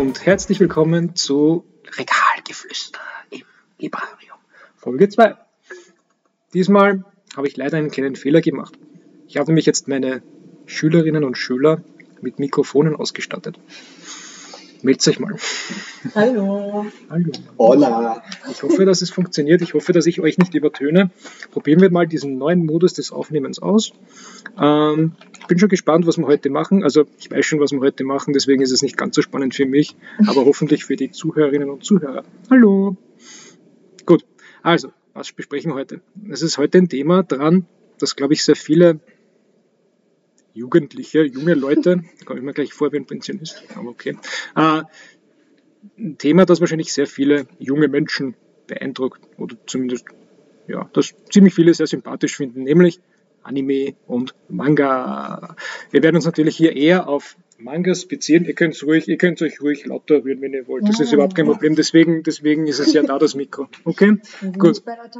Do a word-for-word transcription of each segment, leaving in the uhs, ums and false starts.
und herzlich willkommen zu Regalgeflüster im Librarium, Folge zwei. Diesmal habe ich leider einen kleinen Fehler gemacht. Ich habe nämlich jetzt meine Schülerinnen und Schüler mit Mikrofonen ausgestattet. Meldet euch mal. Hallo. Hallo. Hola. Ich hoffe, dass es funktioniert. Ich hoffe, dass ich euch nicht übertöne. Probieren wir mal diesen neuen Modus des Aufnehmens aus. Ähm, ich bin schon gespannt, was wir heute machen. Also ich weiß schon, was wir heute machen, deswegen ist es nicht ganz so spannend für mich, aber hoffentlich für die Zuhörerinnen und Zuhörer. Hallo. Gut, also, was besprechen wir heute? Es ist heute ein Thema dran, das, glaube ich, sehr viele Jugendliche, junge Leute, da komme ich mir gleich vor wie ein Pensionist, aber okay, äh, ein Thema, das wahrscheinlich sehr viele junge Menschen beeindruckt oder zumindest, ja, das ziemlich viele sehr sympathisch finden, nämlich Anime und Manga. Wir werden uns natürlich hier eher auf Mangas beziehen. Ihr könnt ruhig, ihr könnt euch ruhig lauter rühren, wenn ihr wollt. Das ist überhaupt kein Problem. Deswegen, deswegen ist es ja da das Mikro. Okay? Gut.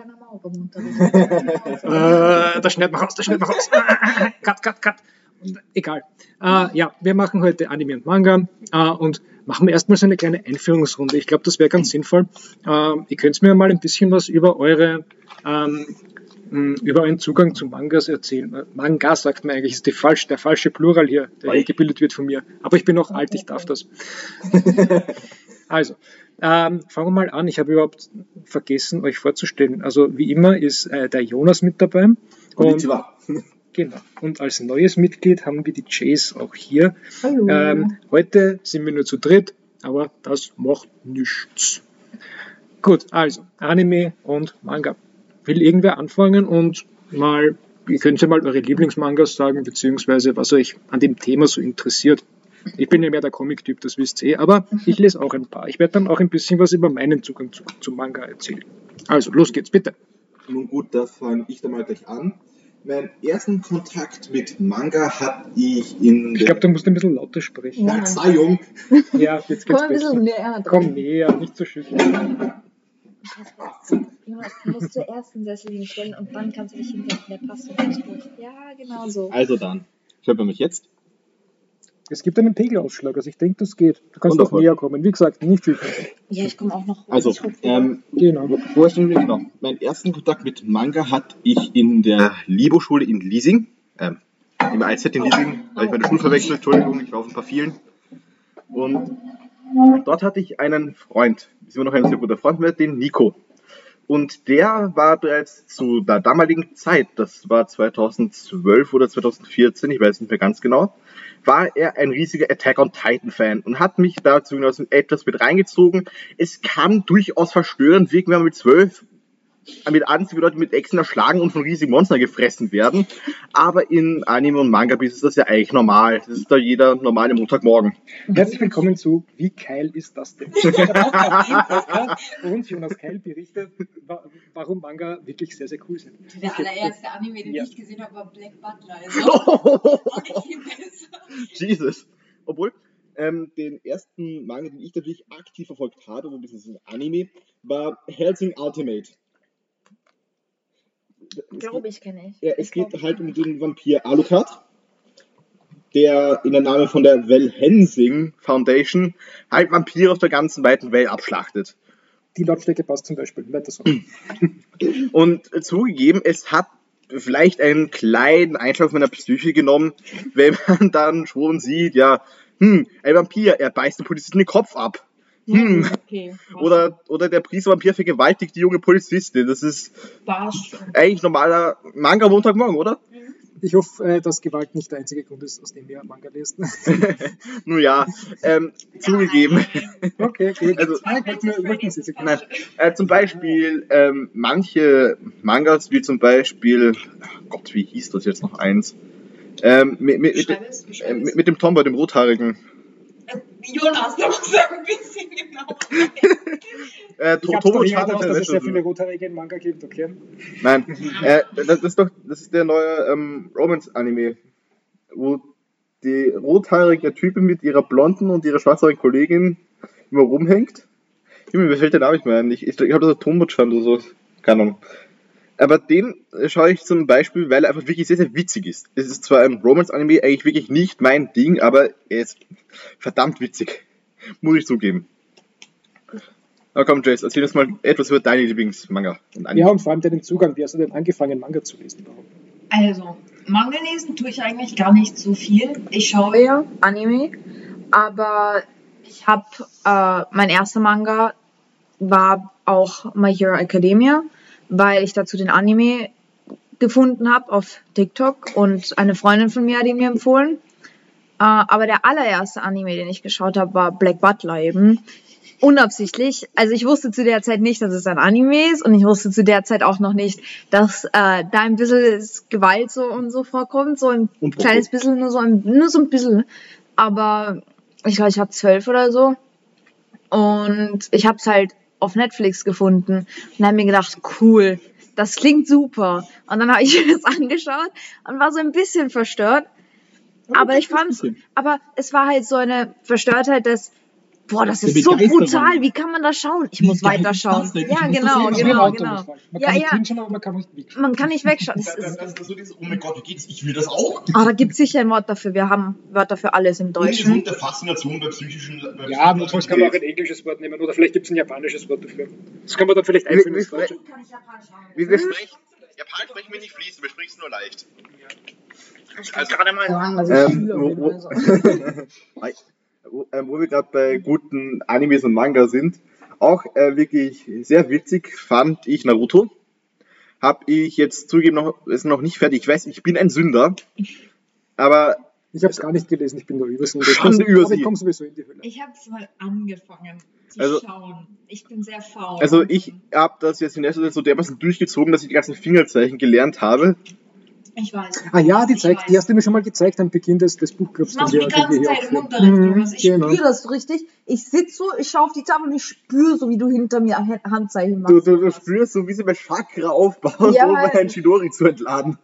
Äh, das schneidet man raus, das schneidet man raus. Cut, cut, cut. Egal. Äh, ja, wir machen heute Anime und Manga äh, und machen wir erstmal so eine kleine Einführungsrunde. Ich glaube, das wäre ganz sinnvoll. Äh, ihr könnt mir mal ein bisschen was über eure ähm, über euren Zugang zu Mangas erzählen. Manga sagt man eigentlich, ist die falsch, der falsche Plural hier, der hier gebildet wird von mir. Aber ich bin noch alt, ich darf das. Also, ähm, fangen wir mal an. Ich habe überhaupt vergessen, euch vorzustellen. Also, wie immer ist äh, der Jonas mit dabei. Und, genau. Und als neues Mitglied haben wir die Jace auch hier. Hallo. Ähm, heute sind wir nur zu dritt, aber das macht nichts. Gut, also, Anime und Manga. Will irgendwer anfangen und mal, ihr könnt ja mal eure Lieblingsmangas sagen, beziehungsweise was euch an dem Thema so interessiert. Ich bin ja mehr der Comic-Typ, das wisst ihr eh, aber ich lese auch ein paar. Ich werde dann auch ein bisschen was über meinen Zugang zu, zu Manga erzählen. Also, los geht's, bitte. Nun gut, da fange ich dann mal gleich an. Meinen ersten Kontakt mit Manga hatte ich in Ich glaube, du musst ein bisschen lauter sprechen. der Verzeihung. Ja, jetzt geht's Komm ein bisschen besser. näher dran. Komm näher, nicht so schüchtern. Jonas, du musst zuerst den Sessel hinstellen und dann kannst du dich hinsetzen. Der passt so ganz gut. Ja, genau so. Also dann, hört man mich jetzt? Es gibt einen Pegelausschlag, also ich denke, das geht. Du kannst noch Wundervoll. näher kommen. Wie gesagt, nicht schüchtern. Ja, ich komme auch noch. Also, ich hoffe, ähm, Genau. wo ist denn genau? Meinen ersten Kontakt mit Manga hatte ich in der Libo-Schule in Liesing. Ähm, im I Z in Liesing, habe ich meine Schule verwechselt, Entschuldigung, ich war auf ein paar vielen. Und dort hatte ich einen Freund, ist immer noch ein sehr guter Freund mit, den Nico. Und der war bereits zu der damaligen Zeit, das war zweitausendzwölf oder zweitausendvierzehn, ich weiß nicht mehr ganz genau, war er ein riesiger Attack on Titan Fan und hat mich dazu etwas mit reingezogen. Es kann durchaus verstörend wirken, wenn man mit zwölf mit anziehende Leute mit Echsen erschlagen und von riesigen Monstern gefressen werden. Aber in Anime und Manga ist das ja eigentlich normal. Das ist da jeder normale Montagmorgen. Herzlich willkommen zu Wie geil ist das denn? Podcast, wo uns Jonas Keil berichtet, wa- warum Manga wirklich sehr, sehr cool sind. Der allererste Anime, den Ja. ich gesehen habe, war Black Butler. Also auch nicht viel besser. Jesus. Obwohl, ähm, den ersten Manga, den ich natürlich aktiv verfolgt habe, so ein bisschen Anime, war Hellsing Ultimate. glaube ich, kenne ich. Ja, es Ich geht glaub, halt um den Vampir Alucard, der in der Name von der Valhensing Foundation halt Vampire auf der ganzen weiten Welt abschlachtet. Die Lautstärke passt zum Beispiel. Weiter so. Und äh, zugegeben, es hat vielleicht einen kleinen Einschlag auf meiner Psyche genommen, wenn man dann schon sieht, ja, hm, ein Vampir, er beißt den Polizisten den Kopf ab. Hm. Okay. Oder, oder der Priester-Vampir vergewaltigt die junge Polizistin. Das ist Passt. eigentlich normaler Manga-Montagmorgen, oder? Ich hoffe, äh, dass Gewalt nicht der einzige Grund ist, aus dem ihr Manga lest. Nun ja, ähm, zugegeben. Okay, gut. Also- Nein, ich wollte nur- ich wollte nur sicher gehen. Nein, äh, zum Beispiel ähm, manche Mangas, wie zum Beispiel, ach Gott, wie hieß das jetzt noch eins? Ähm, mit, mit, mit, Beschreib es, äh, beschreib mit, es. mit dem Tomboy, dem Rothaarigen. Jonas, du musst sagen, ein bisschen genau. Äh, Ich To- habe Tomo doch Chata, aus, der dass es sehr Wäsche- viele Rothaarige in Manga gibt, okay? Nein, äh, das, das ist doch, das ist der neue ähm, Romance-Anime, wo die rothaarige Typin mit ihrer blonden und ihrer schwarzhaarigen Kollegin immer rumhängt. Junge, mir fällt der Name nicht mehr ein. Ich, ich, ich habe das Tomo-Chan oder so, keine Ahnung. Aber den schaue ich zum Beispiel, weil er einfach wirklich sehr, sehr witzig ist. Es ist zwar ein Romance-Anime, eigentlich wirklich nicht mein Ding, aber er ist verdammt witzig. Muss ich zugeben. Aber komm, Jace, erzähl uns mal etwas über deine Lieblingsmanga und Anime. Ja, und vor allem deinen Zugang. Wie hast du denn angefangen, Manga zu lesen überhaupt? Also, Manga lesen tue ich eigentlich gar nicht so viel. Ich schaue ja Anime, aber ich habe, äh, mein erster Manga war auch My Hero Academia, weil ich dazu den Anime gefunden habe auf TikTok und eine Freundin von mir hat ihn mir empfohlen. Äh, aber der allererste Anime, den ich geschaut habe, war Black Butler eben. Unabsichtlich. Also ich wusste zu der Zeit nicht, dass es ein Anime ist und ich wusste zu der Zeit auch noch nicht, dass äh, da ein bisschen Gewalt so und so vorkommt. So ein Und kleines bisschen, nur so ein, nur so ein bisschen. Aber ich glaube, ich war zwölf oder so. Und ich habe es halt auf Netflix gefunden und habe mir gedacht, cool, das klingt super. Und dann habe ich mir das angeschaut und war so ein bisschen verstört. Aber ich fand's, aber es war halt so eine Verstörtheit, dass, boah, das ist so brutal, wie kann man das schauen? Ich muss weiterschauen. Ja, genau, genau, genau. Man Ja, kann nicht ja, hinschauen, aber man kann nicht wegschauen. man kann nicht wegschauen. Das Das, ist, das, das so dieses, oh mein Gott, wie geht's? Ich will das auch. aber da gibt sicher ein Wort dafür. Wir haben Wörter für alles im Deutschen. Ungesunde Faszination bei psychischen... Bei Ja, notfalls kann man auch ein englisches Wort nehmen oder vielleicht gibt es ein japanisches Wort dafür. Das kann man dann vielleicht einführen ins Deutsche. Wir, wir sprechen... Japan sprechen wir nicht fließend, wir sprechen es nur leicht. Ich kann gerade mal sagen, was ich Ähm, fühle. wo, wo, Also. wo, ähm, wo wir gerade bei guten Animes und Manga sind, auch äh, wirklich sehr witzig fand ich Naruto. Hab ich jetzt zugegeben, noch, ist noch nicht fertig. Ich weiß, ich bin ein Sünder, aber Ich habe es gar nicht gelesen, ich bin nur über sie. Schande über Aber ich sie. komme sowieso in die Hölle. Ich habe es mal angefangen zu Also- schauen. Ich bin sehr faul. also ich habe das jetzt in letzter Zeit so dermaßen durchgezogen, dass ich die ganzen Fingerzeichen gelernt habe. Ich weiß. Ah ja, die, Ich zeigt, die weiß. hast du mir schon mal gezeigt am Beginn des, des Buchclubs. Das machst den du die wir- den wir ganze hier Zeit im aufführen. Unterricht, Mhm, Jonas. Ich genau. spüre das so richtig. Ich sitze so, ich schaue auf die Tafel und ich spüre so, wie du hinter mir Ha- Handzeichen Du, machst. du, du spürst so, wie sie bei Chakra aufbauen, Ja. um ein Shidori zu entladen.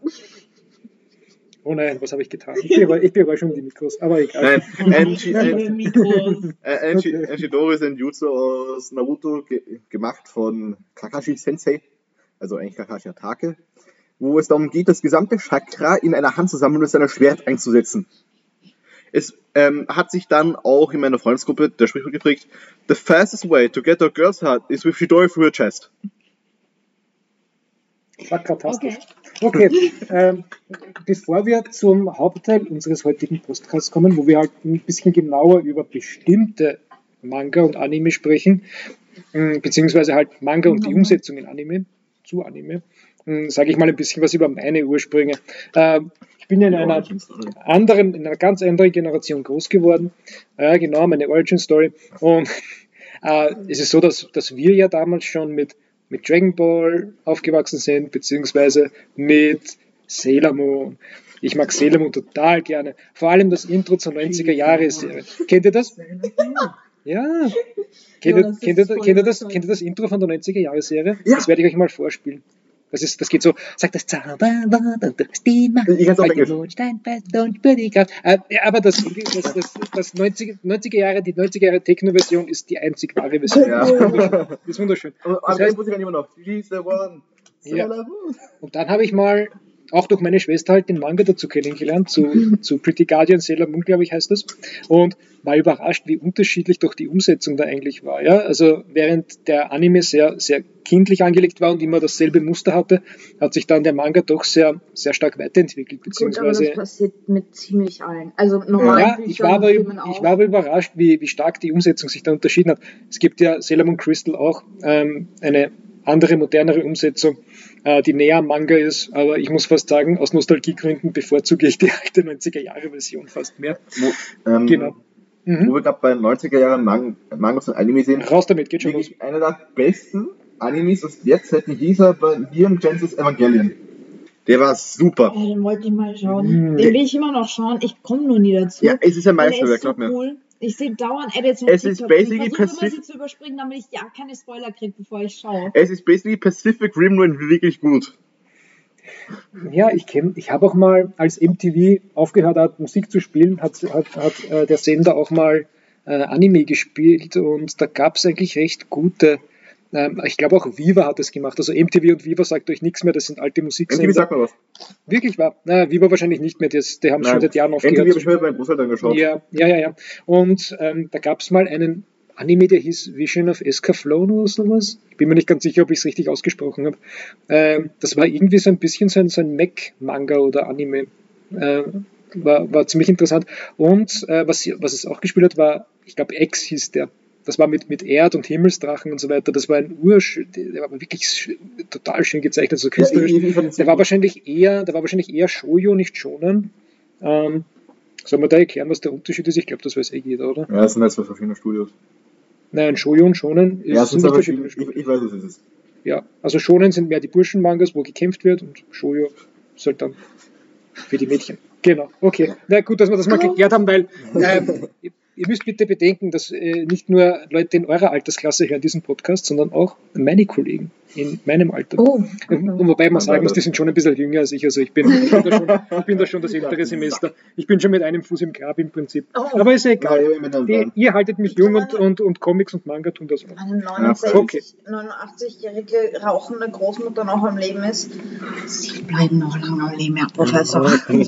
Oh nein, was habe ich getan? Ich bereue, ich bereue schon die Mikros, aber egal. Nein, ein, Shi- ein, Liebe Mikros. Äh, ein, Shi- ein Shidori ist ein Jutsu aus Naruto, ge gemacht von Kakashi Sensei, also eigentlich Kakashi Hatake, wo es darum geht, das gesamte Chakra in einer Hand zu sammeln und es in ein Schwert einzusetzen. Es ähm, hat sich dann auch in meiner Freundesgruppe der Sprichwort geprägt: The fastest way to get a girl's heart is with Shidori through her chest. Fantastisch. Okay, ähm, bevor wir zum Hauptteil unseres heutigen Podcasts kommen, wo wir halt ein bisschen genauer über bestimmte Manga und Anime sprechen, mh, beziehungsweise halt Manga und die Umsetzung in Anime, zu Anime, sage ich mal ein bisschen was über meine Ursprünge. Ähm, ich bin in einer anderen, in einer ganz anderen Generation groß geworden. Ja, genau, meine Origin Story. Und äh, es ist so, dass, dass wir ja damals schon mit mit Dragon Ball aufgewachsen sind, beziehungsweise mit Sailor Moon. Ich mag Sailor Moon total gerne. Vor allem das Intro zur neunziger-Jahre-Serie. Kennt ihr das? Ja. Kennt ihr, das ist kennt ihr, voll kennt ihr, das, toll. kennt ihr das Intro von der neunziger-Jahre-Serie? Ja. Das werde ich euch mal vorspielen. Das, ist, das geht so, sagt das Zauberwort und durch die Macht. Ich kann's auf Weil die Englisch. Mondstein fällt und spür die Kraft. Äh, ja, aber das, das, das, das neunziger, neunziger Jahre, die neunziger Jahre Techno-Version ist die einzig wahre Version. Ja. Das ist wunderschön. Das ist wunderschön. Aber Das den heißt, muss ich dann immer noch. She's the one. Ja. Sailor Moon. und dann habe ich mal auch durch meine Schwester halt den Manga dazu kennengelernt, zu, zu Pretty Guardian Sailor Moon, glaube ich, heißt das. Und war überrascht, wie unterschiedlich doch die Umsetzung da eigentlich war. Ja? Also während der Anime sehr, sehr kindlich angelegt war und immer dasselbe Muster hatte, hat sich dann der Manga doch sehr, sehr stark weiterentwickelt. Gut, aber das Beziehungsweise, passiert mit ziemlich allen. Also normalen ja, ich Büchern war, und aber, Filmen ich auch. war aber überrascht, wie, wie stark die Umsetzung sich da unterschieden hat. Es gibt ja Sailor Moon Crystal auch ähm, eine andere, modernere Umsetzung, äh, die näher am Manga ist, aber ich muss fast sagen, aus Nostalgiegründen bevorzuge ich die alte neunziger-Jahre-Version fast mehr. Wo, ähm, Genau. wo Mhm. wir gerade bei neunziger Jahren Man Mangas und Anime sehen, Raus damit, geht schon los. wirklich einer der besten Animes aus der Zeit, hieß er bei Neon Genesis Evangelion. Der war super. Ja, den wollte ich mal schauen. Hm. Den will ich immer noch schauen. Ich komme nur nie dazu. Ja, es ist ein Und der Meisterwerk, ist so glaub mir. cool. Ich sehe dauernd Edits und Es ist TikToks. basically Ich versuche immer, Pacif- sie zu überspringen, damit ich ja keine Spoiler kriege, bevor ich schaue. Es ist basically Pacific Rim nur in wirklich gut. Ja, ich kenne, ich habe auch mal, als M T V aufgehört hat, Musik zu spielen, hat, hat, hat äh, der Sender auch mal äh, Anime gespielt und da gab es eigentlich recht gute ähm, ich glaube auch Viva hat das gemacht. Also M T V und Viva sagt euch nichts mehr, das sind alte M T V Musiksender. sagt mir was. Wirklich wahr? Na, Viva wahrscheinlich nicht mehr, das, die haben schon Nein, seit Jahren M T V aufgehört. habe ich mir bei meinen Großeltern geschaut. Ja, ja, ja, ja. Und ähm, da gab es mal einen Anime, der hieß Vision of Escaflowne oder sowas. Ich bin mir nicht ganz sicher, ob ich es richtig ausgesprochen habe. Ähm, das war irgendwie so ein bisschen so ein, so ein Mech-Manga oder Anime. Äh, war, war ziemlich interessant. Und äh, was, was es auch gespielt hat, war, ich glaube, X hieß der. Das war mit, mit Erd- und Himmelsdrachen und so weiter. Das war ein Ursch, der war wirklich sch- total schön gezeichnet, so künstlerisch. Ja, ich- ich fand es der sehr war gut. wahrscheinlich eher, der war wahrscheinlich eher Shoujo, nicht Shonen. Ähm, Sollen wir da erklären, was der Unterschied ist? Ich glaube, das weiß eh jeder, oder? Ja, das sind halt zwei verschiedene Studios. Nein, Shoujo und Shonen Ja, ist, es sind sind nicht aber verschiedene ich, Studios. ich weiß, was es ist. Ja, also Shonen sind mehr die Burschenmangas, wo gekämpft wird, und Shoujo ist halt dann für die Mädchen. Genau, okay. Na gut, dass wir das mal geklärt haben, weil ähm, ihr, ihr müsst bitte bedenken, dass äh, nicht nur Leute in eurer Altersklasse hören diesen Podcast, sondern auch meine Kollegen in meinem Alter. Oh. Und wobei man sagen muss, die sind schon ein bisschen jünger als ich. Also ich bin, ich bin, da, schon, ich bin da schon das ältere Semester. Ich bin schon mit einem Fuß im Grab im Prinzip. Oh. Aber ist ja egal. Ja, mit einem Die, Plan. ihr haltet mich jung und, und, und Comics und Manga tun das auch. Eine Okay. neunundsechzig, neunundachtzig-jährige rauchende Großmutter noch am Leben ist. Sie bleiben noch lange am Leben, Herr Professor.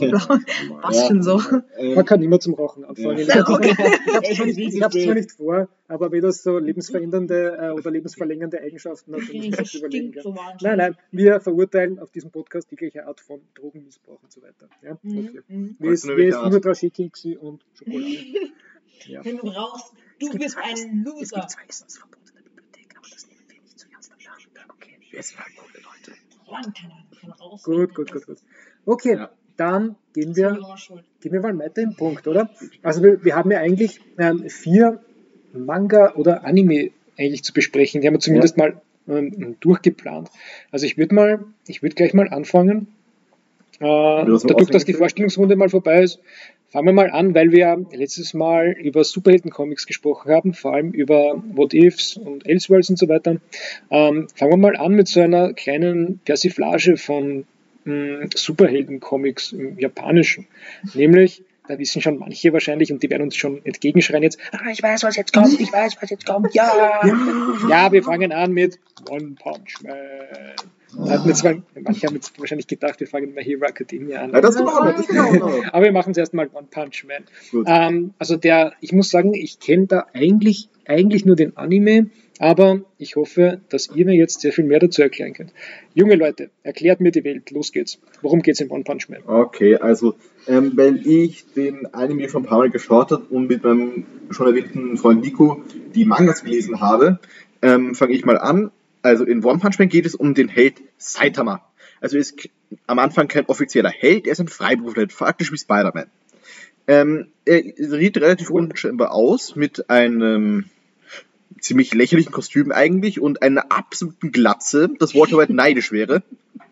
Was Ja. schon so. Man kann immer zum Rauchen anfangen. Ja. Ich habe Okay. es zwar, nicht- ich hab's zwar nicht vor, aber wenn das so lebensverändernde äh, oder lebensverlängernde Eigenschaften hat, dann muss man Das sich überlegen. stinkt Ja. so wahnsinnig. Nein, nein, wir verurteilen auf diesem Podcast jegliche Art von Drogenmissbrauch und so weiter. Ja? Mhm, Okay. mhm. Wie ist, Also wie ist welche Art? nur Trashikiksi und Schokolade. Ja. Wenn du rauchst, du Es gibt bist zwei- ein Es Loser. gibt zwei Essensverbote in der Bibliothek, aber das nehmen wir nicht zu ernst am Nachmittag. Okay. Wir sind halt coole Leute. Juan kann von raus. Gut, gut, gut, gut. Okay, Ja. dann gehen Das ist ein wir junger Schuld. Gehen wir mal weiter im Punkt, oder? Also wir, wir haben ja eigentlich ähm, vier Manga oder Anime eigentlich zu besprechen. Die haben wir zumindest mal ähm, durchgeplant. Also ich würde mal, ich würde gleich mal anfangen. Äh, was zum dadurch, dass die Aushängeschild? Vorstellungsrunde mal vorbei ist, fangen wir mal an, weil wir ja letztes Mal über Superhelden-Comics gesprochen haben, vor allem über What Ifs und Elseworlds und so weiter. Ähm, fangen wir mal an mit so einer kleinen Persiflage von mh, Superhelden-Comics im Japanischen. Nämlich, da wissen schon manche wahrscheinlich und die werden uns schon entgegenschreien jetzt, ah, ich weiß, was jetzt kommt, ich weiß, was jetzt kommt, ja! Ja, wir fangen an mit One Punch Man. Da hatten wir zwar, manche haben jetzt wahrscheinlich gedacht, wir fangen mit My Hero Academia an. Ja, das ist auch noch, das ist auch noch. Aber wir machen es erstmal One Punch Man. Gut. Ähm, also der, ich muss sagen, ich kenne da eigentlich, eigentlich nur den Anime, aber ich hoffe, dass ihr mir jetzt sehr viel mehr dazu erklären könnt. Junge Leute, erklärt mir die Welt. Los geht's. Worum geht's in One Punch Man? Okay, also, ähm, weil ich den Anime schon ein paar Mal geschaut habe und mit meinem schon erwähnten Freund Nico die Mangas gelesen habe, ähm, fange ich mal an. Also in One Punch Man geht es um den Held Saitama. Also er ist k- am Anfang kein offizieller Held, er ist ein Freiberufler, faktisch wie Spider-Man. Ähm, er sieht relativ unscheinbar aus mit einem ziemlich lächerlichen Kostüm eigentlich und einer absoluten Glatze, das Walter White neidisch wäre.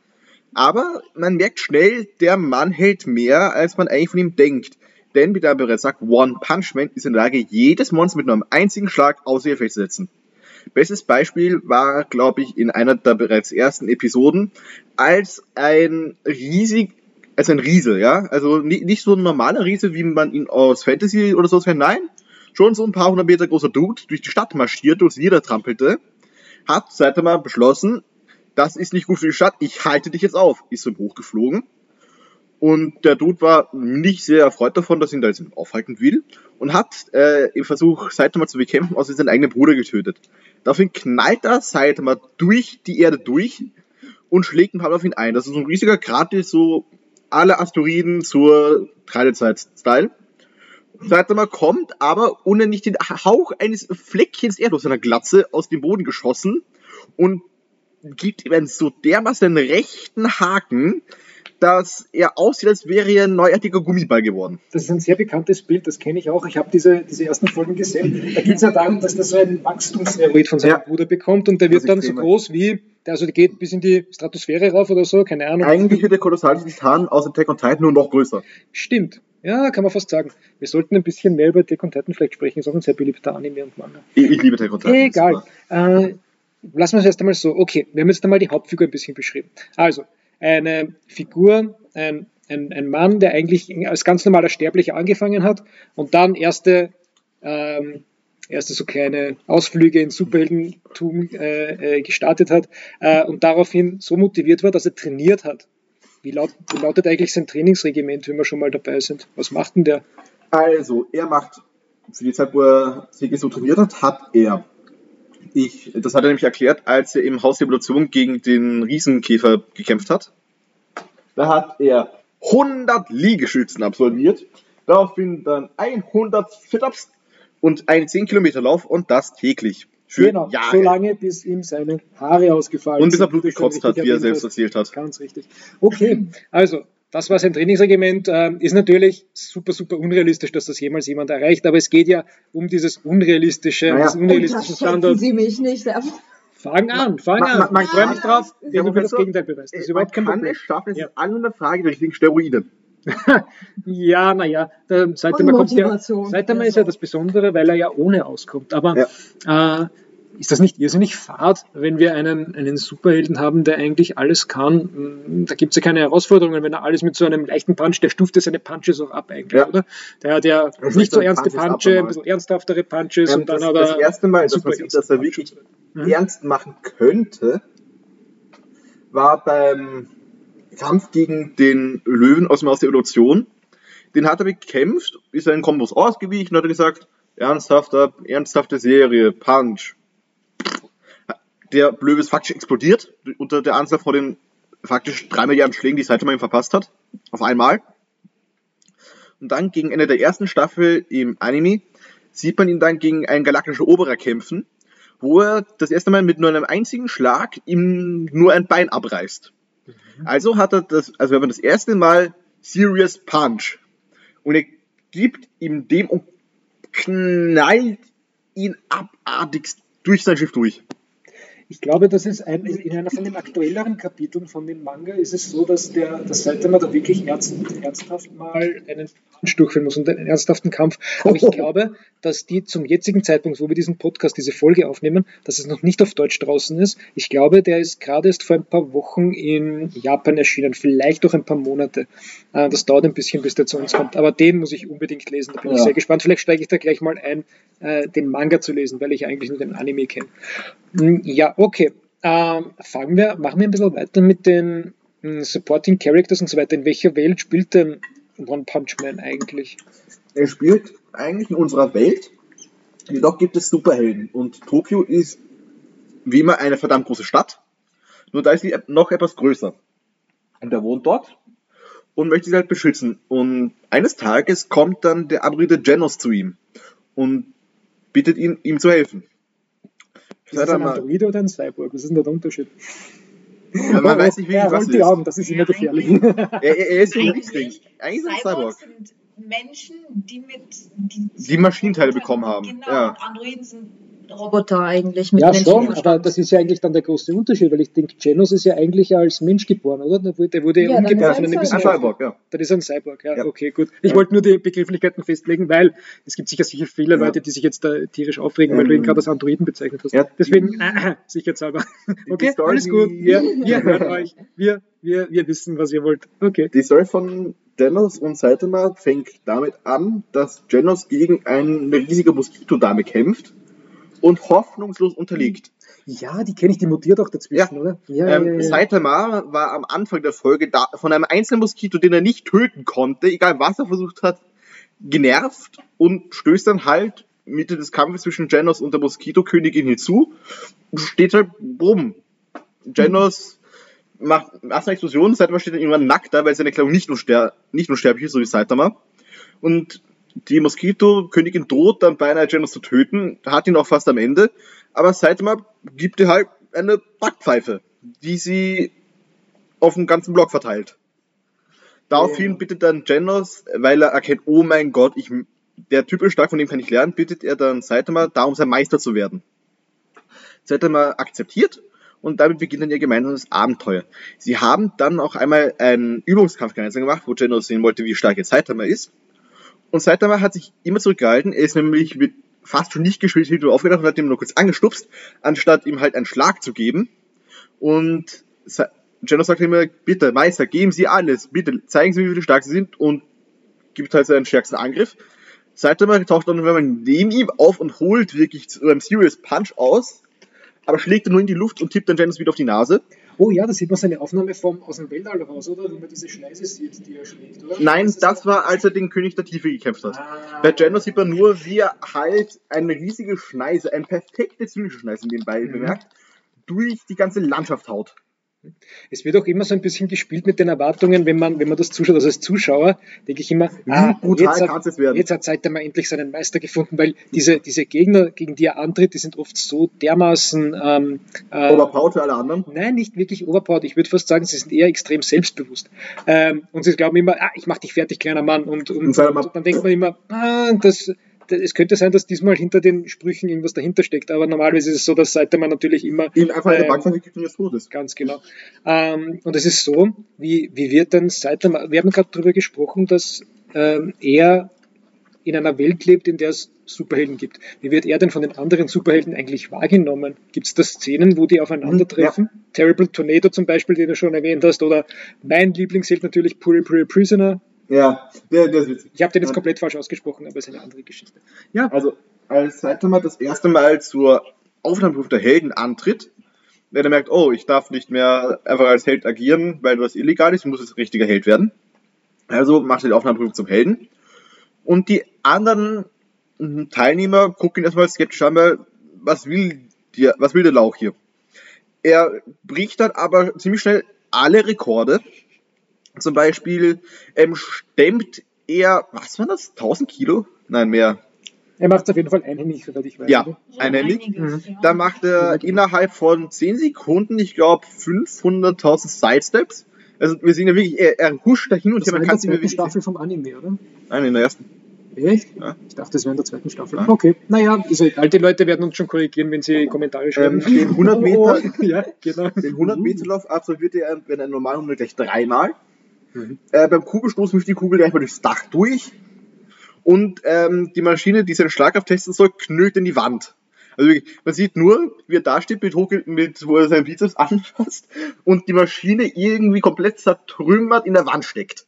Aber man merkt schnell, der Mann hält mehr, als man eigentlich von ihm denkt. Denn, wie der bereits sagt, One Punch Man ist in der Lage, jedes Monster mit nur einem einzigen Schlag außer ihr Feld zu setzen. Bestes Beispiel war, glaube ich, in einer der bereits ersten Episoden, als ein riesig, als ein Riese, ja, also nicht, nicht so ein normaler Riese, wie man ihn aus Fantasy oder so kennt, nein, schon so ein paar hundert Meter großer Dude durch die Stadt marschierte und sie niedertrampelte, hat Saitama beschlossen, das ist nicht gut für die Stadt, ich halte dich jetzt auf, ist so hochgeflogen. Und der Dude war nicht sehr erfreut davon, dass ihn da jetzt aufhalten will und hat äh, im Versuch, Saitama zu bekämpfen, außerdem seinen eigenen Bruder getötet. Daraufhin knallt er Saitama durch die Erde durch und schlägt ein paar Mal auf ihn ein. Das ist so ein riesiger Krater, so alle Asteroiden zur Kreidezeit-Style. Saitama kommt aber ohne nicht den Hauch eines Fleckchens Erde aus seiner Glatze aus dem Boden geschossen und gibt ihm einen so dermaßen rechten Haken, dass er aussieht, als wäre er ein neuartiger Gummiball geworden. Das ist ein sehr bekanntes Bild, das kenne ich auch. Ich habe diese, diese ersten Folgen gesehen. Da geht es ja darum, dass der so einen Wachstumssteroid von seinem Ja. Bruder bekommt und der wird Das dann so Extreme. groß wie, der also der geht bis in die Stratosphäre rauf oder so, keine Ahnung. Eigentlich wird der kolossale Titan aus Attack on Titan nur noch größer. Stimmt. Ja, kann man fast sagen. Wir sollten ein bisschen mehr über Attack on Titan vielleicht sprechen. Ist auch ein sehr beliebter Anime und Manga. Ich, ich liebe Attack on Titan. Egal. Super. Äh, lassen wir es erst einmal so. Okay, wir haben jetzt einmal die Hauptfigur ein bisschen beschrieben. Also, eine Figur, ein, ein, ein Mann, der eigentlich als ganz normaler Sterblicher angefangen hat und dann erste, ähm, erste so kleine Ausflüge ins Superheldentum äh, äh, gestartet hat äh, und daraufhin so motiviert war, dass er trainiert hat. Wie, laut, wie lautet eigentlich sein Trainingsregiment, wenn wir schon mal dabei sind? Was macht denn der? Also, er macht, für die Zeit, wo er sich so trainiert hat, hat er, ich, das hat er nämlich erklärt, als er im Haus der Evolution gegen den Riesenkäfer gekämpft hat. Da hat er hundert Liegestützen absolviert, daraufhin dann hundert Sit-Ups und einen zehn Kilometer Lauf und das täglich. Für Genau, Jahre. so lange, bis ihm seine Haare ausgefallen Und bis er sind. Blut gekotzt hat, wie er selbst erzählt hat. Ganz richtig. Okay, also, das war sein Trainingsregiment. Ähm, ist natürlich super, super unrealistisch, dass das jemals jemand erreicht, aber es geht ja um dieses unrealistische, Naja. diesen unrealistischen Unterschätzen Standard. Sie mich nicht. Fang an, fang Man- an. man- man ich freue kann- mich drauf, Ja, wenn du mir das Professor, Gegenteil beweist. Das ist Man überhaupt kein kann Problem. es schaffen, es Ja. ist alle nur eine Frage der richtigen Steroide. Ja, naja, seit Und einmal kommt ja, Motivation. seit einmal ist ja das Besondere, weil er ja ohne auskommt. Aber äh, ist das nicht irrsinnig fad, wenn wir einen, einen Superhelden haben, der eigentlich alles kann? Da gibt es ja keine Herausforderungen, wenn er alles mit so einem leichten Punch, der stuft ja seine Punches auch ab eigentlich, Ja. oder? Der hat ja Das nicht so ist ein ernste Punch ist Punches, ein abnormal. bisschen ernsthaftere Punches Ähm, und dann das, hat er das erste Mal, dass super man sieht, ernste dass er Punches. wirklich Mhm. ernst machen könnte, war beim Kampf gegen den Löwen aus dem Haus der Evolution. Den hat er bekämpft, ist seinen Kombos ausgewichen und hat gesagt, ernsthafter, ernsthafte Serie, Punch. Der Löwe ist faktisch explodiert, unter der Anzahl von den faktisch drei Milliarden Schlägen, die Saitama ihm verpasst hat, auf einmal. Und dann gegen Ende der ersten Staffel im Anime sieht man ihn dann gegen einen galaktischen Oberer kämpfen, wo er das erste Mal mit nur einem einzigen Schlag ihm nur ein Bein abreißt. Also hat er das, also wenn man das erste Mal Serious Punch und er gibt ihm dem und knallt ihn abartigst durch sein Schiff durch. Ich glaube, das ist ein, in einer von den aktuelleren Kapiteln von dem Manga ist es so, dass der das Saitama da wirklich ernst, ernsthaft mal einen Punch durchführen muss und einen ernsthaften Kampf. Aber ich glaube, dass die zum jetzigen Zeitpunkt, wo wir diesen Podcast, diese Folge aufnehmen, dass es noch nicht auf Deutsch draußen ist. Ich glaube, der ist gerade erst vor ein paar Wochen in Japan erschienen, vielleicht auch ein paar Monate. Äh, Das dauert ein bisschen, bis der zu uns kommt. Aber den muss ich unbedingt lesen. Da bin ich Ja. sehr gespannt. Vielleicht steige ich da gleich mal ein, äh, den Manga zu lesen, weil ich eigentlich nur den Anime kenne. Mm, Ja, okay. Ähm, fangen wir, machen wir ein bisschen weiter mit den mm, Supporting Characters und so weiter. In welcher Welt spielt denn One Punch Man eigentlich? Er spielt eigentlich in unserer Welt, jedoch gibt es Superhelden und Tokio ist wie immer eine verdammt große Stadt, nur da ist sie noch etwas größer. Und er wohnt dort und möchte sie halt beschützen. Und eines Tages kommt dann der Androide Genos zu ihm und bittet ihn, ihm zu helfen. Ist das ein Android oder ein Cyborg? Was ist denn da der Unterschied? Ja, man weiß nicht wirklich, er was rollt es die ist. Augen, das ist immer Ja, gefährlich. Er, er, er ist ein Eigentlich, Ding. Eigentlich ist er ein Cyborg. Cyborgs sind Menschen, die mit die, Die Maschinenteile bekommen haben. Genau, Ja. und Androiden sind Roboter eigentlich mit Ja, schon, Menschenverstand. aber das ist ja eigentlich dann der große Unterschied, weil ich denke, Genos ist ja eigentlich als Mensch geboren, oder? Der wurde, der wurde Ja, dann umgebracht ist er von ein einem Ein Cyborg. Cyborg, ja. Das ist ein Cyborg, ja, Ja. okay, gut. Ich Ja. wollte nur die Begrifflichkeiten festlegen, weil es gibt sicher sicher viele Ja. Leute, die sich jetzt da tierisch aufregen, weil Ähm, du ihn gerade als Androiden bezeichnet hast. ja, Deswegen, äh, sicherheitshalber. Okay, Story- alles gut. Wir, wir hören euch. Wir, wir, wir wissen, was ihr wollt. Okay. Die Story von Genos und Saitama fängt damit an, dass Genos gegen eine riesige Moskitodame kämpft und hoffnungslos unterliegt. Ja, die kenne ich, die mutiert auch dazwischen, Ja. oder? Ja, ähm, ja, ja. Saitama war am Anfang der Folge da, von einem einzelnen Moskito, den er nicht töten konnte, egal was er versucht hat, genervt und stößt dann halt Mitte des Kampfes zwischen Genos und der Moskitokönigin hinzu, steht halt rum. Genos macht macht eine Explosion, Saitama steht dann irgendwann nackt da, weil seine Kleidung nicht, unster nicht unsterblich ist, so wie Saitama. Und die Moskito-Königin droht dann beinahe Genos zu töten, hat ihn auch fast am Ende, aber Saitama gibt ihr halt eine Backpfeife, die sie auf dem ganzen Block verteilt. Daraufhin Ja. bittet dann Genos, weil er erkennt, oh mein Gott, ich, der Typ ist stark, von dem kann ich lernen, bittet er dann Saitama, darum sein Meister zu werden. Saitama akzeptiert und damit beginnt dann ihr gemeinsames Abenteuer. Sie haben dann auch einmal einen Übungskampf gemeinsam gemacht, wo Genos sehen wollte, wie stark jetzt Saitama ist. Und Saitama hat sich immer zurückgehalten, er ist nämlich mit fast schon nicht gespielt aufgedacht und hat ihm nur kurz angestupst, anstatt ihm halt einen Schlag zu geben. Und Genos sagt immer, bitte Meister, geben Sie alles, bitte zeigen Sie mir, wie stark Sie sind, und gibt halt seinen stärksten Angriff. Saitama taucht dann, wenn man neben ihm auf und holt wirklich zu einem Serious Punch aus, aber schlägt er nur in die Luft und tippt dann Genos wieder auf die Nase. Oh ja, da sieht man seine Aufnahme vom, aus dem Weltall raus, oder? Wie man diese Schneise sieht, die er schlägt, oder? Nein, ist das auch- war, als er den König der Tiefe gekämpft hat. Ah. Bei Genos sieht man nur, wie er halt eine riesige Schneise, eine perfekte zynische Schneise nebenbei Mhm. bemerkt, durch die ganze Landschaft haut. Es wird auch immer so ein bisschen gespielt mit den Erwartungen, wenn man, wenn man das zuschaut. Also als Zuschauer denke ich immer, Wie brutal jetzt, kann's hat, es werden? jetzt hat Saitama endlich seinen Meister gefunden, weil diese, diese Gegner, gegen die er antritt, die sind oft so dermaßen ähm, äh, Overpowered für alle anderen. Nein, nicht wirklich overpowered. Ich würde fast sagen, sie sind eher extrem selbstbewusst. Ähm, und sie glauben immer, ah, ich mach dich fertig, kleiner Mann. Und, und, Und und, Saitama- dann denkt man immer, ah, das, das, es könnte sein, dass diesmal hinter den Sprüchen irgendwas dahinter steckt. Aber normalerweise ist es so, dass Saitama natürlich immer Ihm einfach eine ähm, Backpfeife gibt und des Todes. Ganz genau. Ähm, und es ist so, wie, wie wird denn Saitama, wir haben gerade darüber gesprochen, dass ähm, er in einer Welt lebt, in der es Superhelden gibt. Wie wird er denn von den anderen Superhelden eigentlich wahrgenommen? Gibt es da Szenen, wo die aufeinandertreffen? Ja. Terrible Tornado zum Beispiel, den du schon erwähnt hast, oder mein Lieblingsheld natürlich Puri Puri Prisoner. Ja, der, der ist witzig. Ich habe den jetzt komplett falsch ausgesprochen, aber es ist eine andere Geschichte. Ja, Also, als Saitama das erste Mal zur Aufnahmeprüfung der Helden antritt, wenn er merkt, oh, ich darf nicht mehr einfach als Held agieren, weil das illegal ist, ich muss jetzt ein richtiger Held werden. Also macht er die Aufnahmeprüfung zum Helden. Und die anderen mm, Teilnehmer gucken erstmal skeptisch an, weil, was will, der, was will der Lauch hier? Er bricht dann aber ziemlich schnell alle Rekorde. Zum Beispiel ähm, stemmt er, was war das, tausend Kilo? Nein, mehr. er macht es auf jeden Fall einhändig, soweit ich weiß. Ja, oder? So einhändig. einiges, ja. Da macht er innerhalb von zehn Sekunden, ich glaube, fünfhunderttausend Sidesteps. Also wir sehen ja wirklich, er, er huscht da hin und Das her, war man in kann der es nicht mehr zweiten wirklich Staffel vom Anime, oder? Nein, in der ersten. Echt? Ja. Ich dachte, das wäre in der zweiten Staffel. Ja. Okay, naja, ist egal. Die Leute werden uns schon korrigieren, wenn sie Kommentare schreiben. Ähm, den hundert Meter, Oh, ja, genau. den hundert Meter Lauf absolviert er, wenn er normal Runde gleich dreimal. Mhm. Äh, beim Kugelstoß mischt die Kugel gleich mal durchs Dach durch. Und ähm, die Maschine, die seine Schlagkraft testen soll, knüllt in die Wand. Also wirklich, man sieht nur, wie er da steht, mit, hoch- mit wo er seinen Bizeps anfasst und die Maschine irgendwie komplett zertrümmert in der Wand steckt.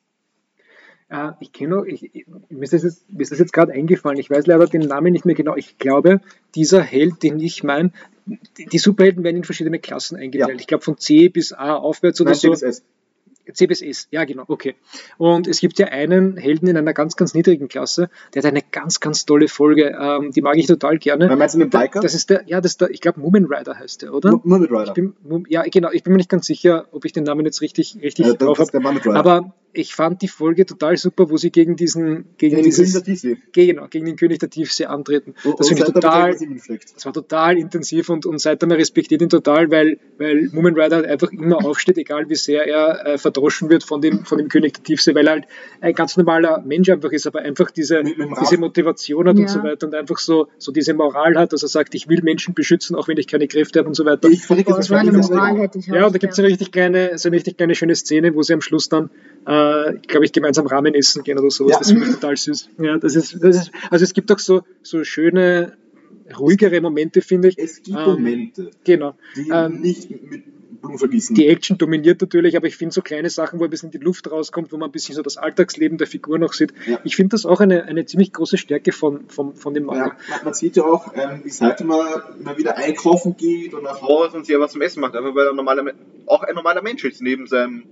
Äh, ich kenne noch, ich, ich, mir ist das jetzt, mir ist das jetzt gerade eingefallen. Ich weiß leider den Namen nicht mehr genau. Ich glaube, dieser Held, den ich meine, die, die Superhelden werden in verschiedene Klassen eingeteilt. Ja. Ich glaube von C bis A aufwärts oder Nein, so. C bis S. C bis S, ja genau, okay. Und es gibt ja einen Helden in einer ganz, ganz niedrigen Klasse, der hat eine ganz, ganz tolle Folge, ähm, die mag ich total gerne. Wer meinst du den Da- Biker? Das ist der, ja, das ist der, ich glaube Moomin Rider heißt der, oder? Nur, nur mit Ich Rider. bin, Mum- ja, genau, ich bin mir nicht ganz sicher, ob ich den Namen jetzt richtig, richtig Äh, das drauf ist habe. der Mann mit Rider. Aber ich fand die Folge total super, wo sie gegen diesen, gegen Den dieses, König der Tiefsee. genau, gegen den König der Tiefsee antreten. Und- Das und finde ich Saitama total, zeigt, was ihm schlägt. das war total intensiv und, und Saitama respektiert ihn total, weil, weil Moomin Rider halt einfach immer aufsteht, egal wie sehr er äh, verdroschen wird von dem, von dem König der Tiefsee, weil er halt ein ganz normaler Mensch einfach ist, aber einfach diese, Mit- mit dem diese Rad. Motivation hat Ja. und so weiter und einfach so, so diese Moral hat, dass er sagt, ich will Menschen beschützen, auch wenn ich keine Kräfte habe und so weiter. Ich verrückt, Boah, das so eine ist Moral hätte ich auch. Ja, und da gibt es eine richtig kleine, so eine richtig kleine schöne Szene, wo sie am Schluss dann, äh, glaube ich, gemeinsam Ramen essen gehen oder sowas. Ja. Das finde ich total süß. Ja, das ist, das ist, also es gibt auch so, so schöne, ruhigere Momente, finde ich. Es gibt Ähm, Momente, Genau. die ähm, nicht mit Blut vergießen. Die Action dominiert natürlich, aber ich finde so kleine Sachen, wo ein bisschen die Luft rauskommt, wo man ein bisschen so das Alltagsleben der Figur noch sieht. Ja. Ich finde das auch eine, eine ziemlich große Stärke von, von, von dem Manga. Ja, man, man sieht ja auch, ähm, wie Saitama immer wieder einkaufen geht und nach Hause und sich was zum Essen macht, einfach weil er ein normaler, Me- auch ein normaler Mensch ist, neben seinem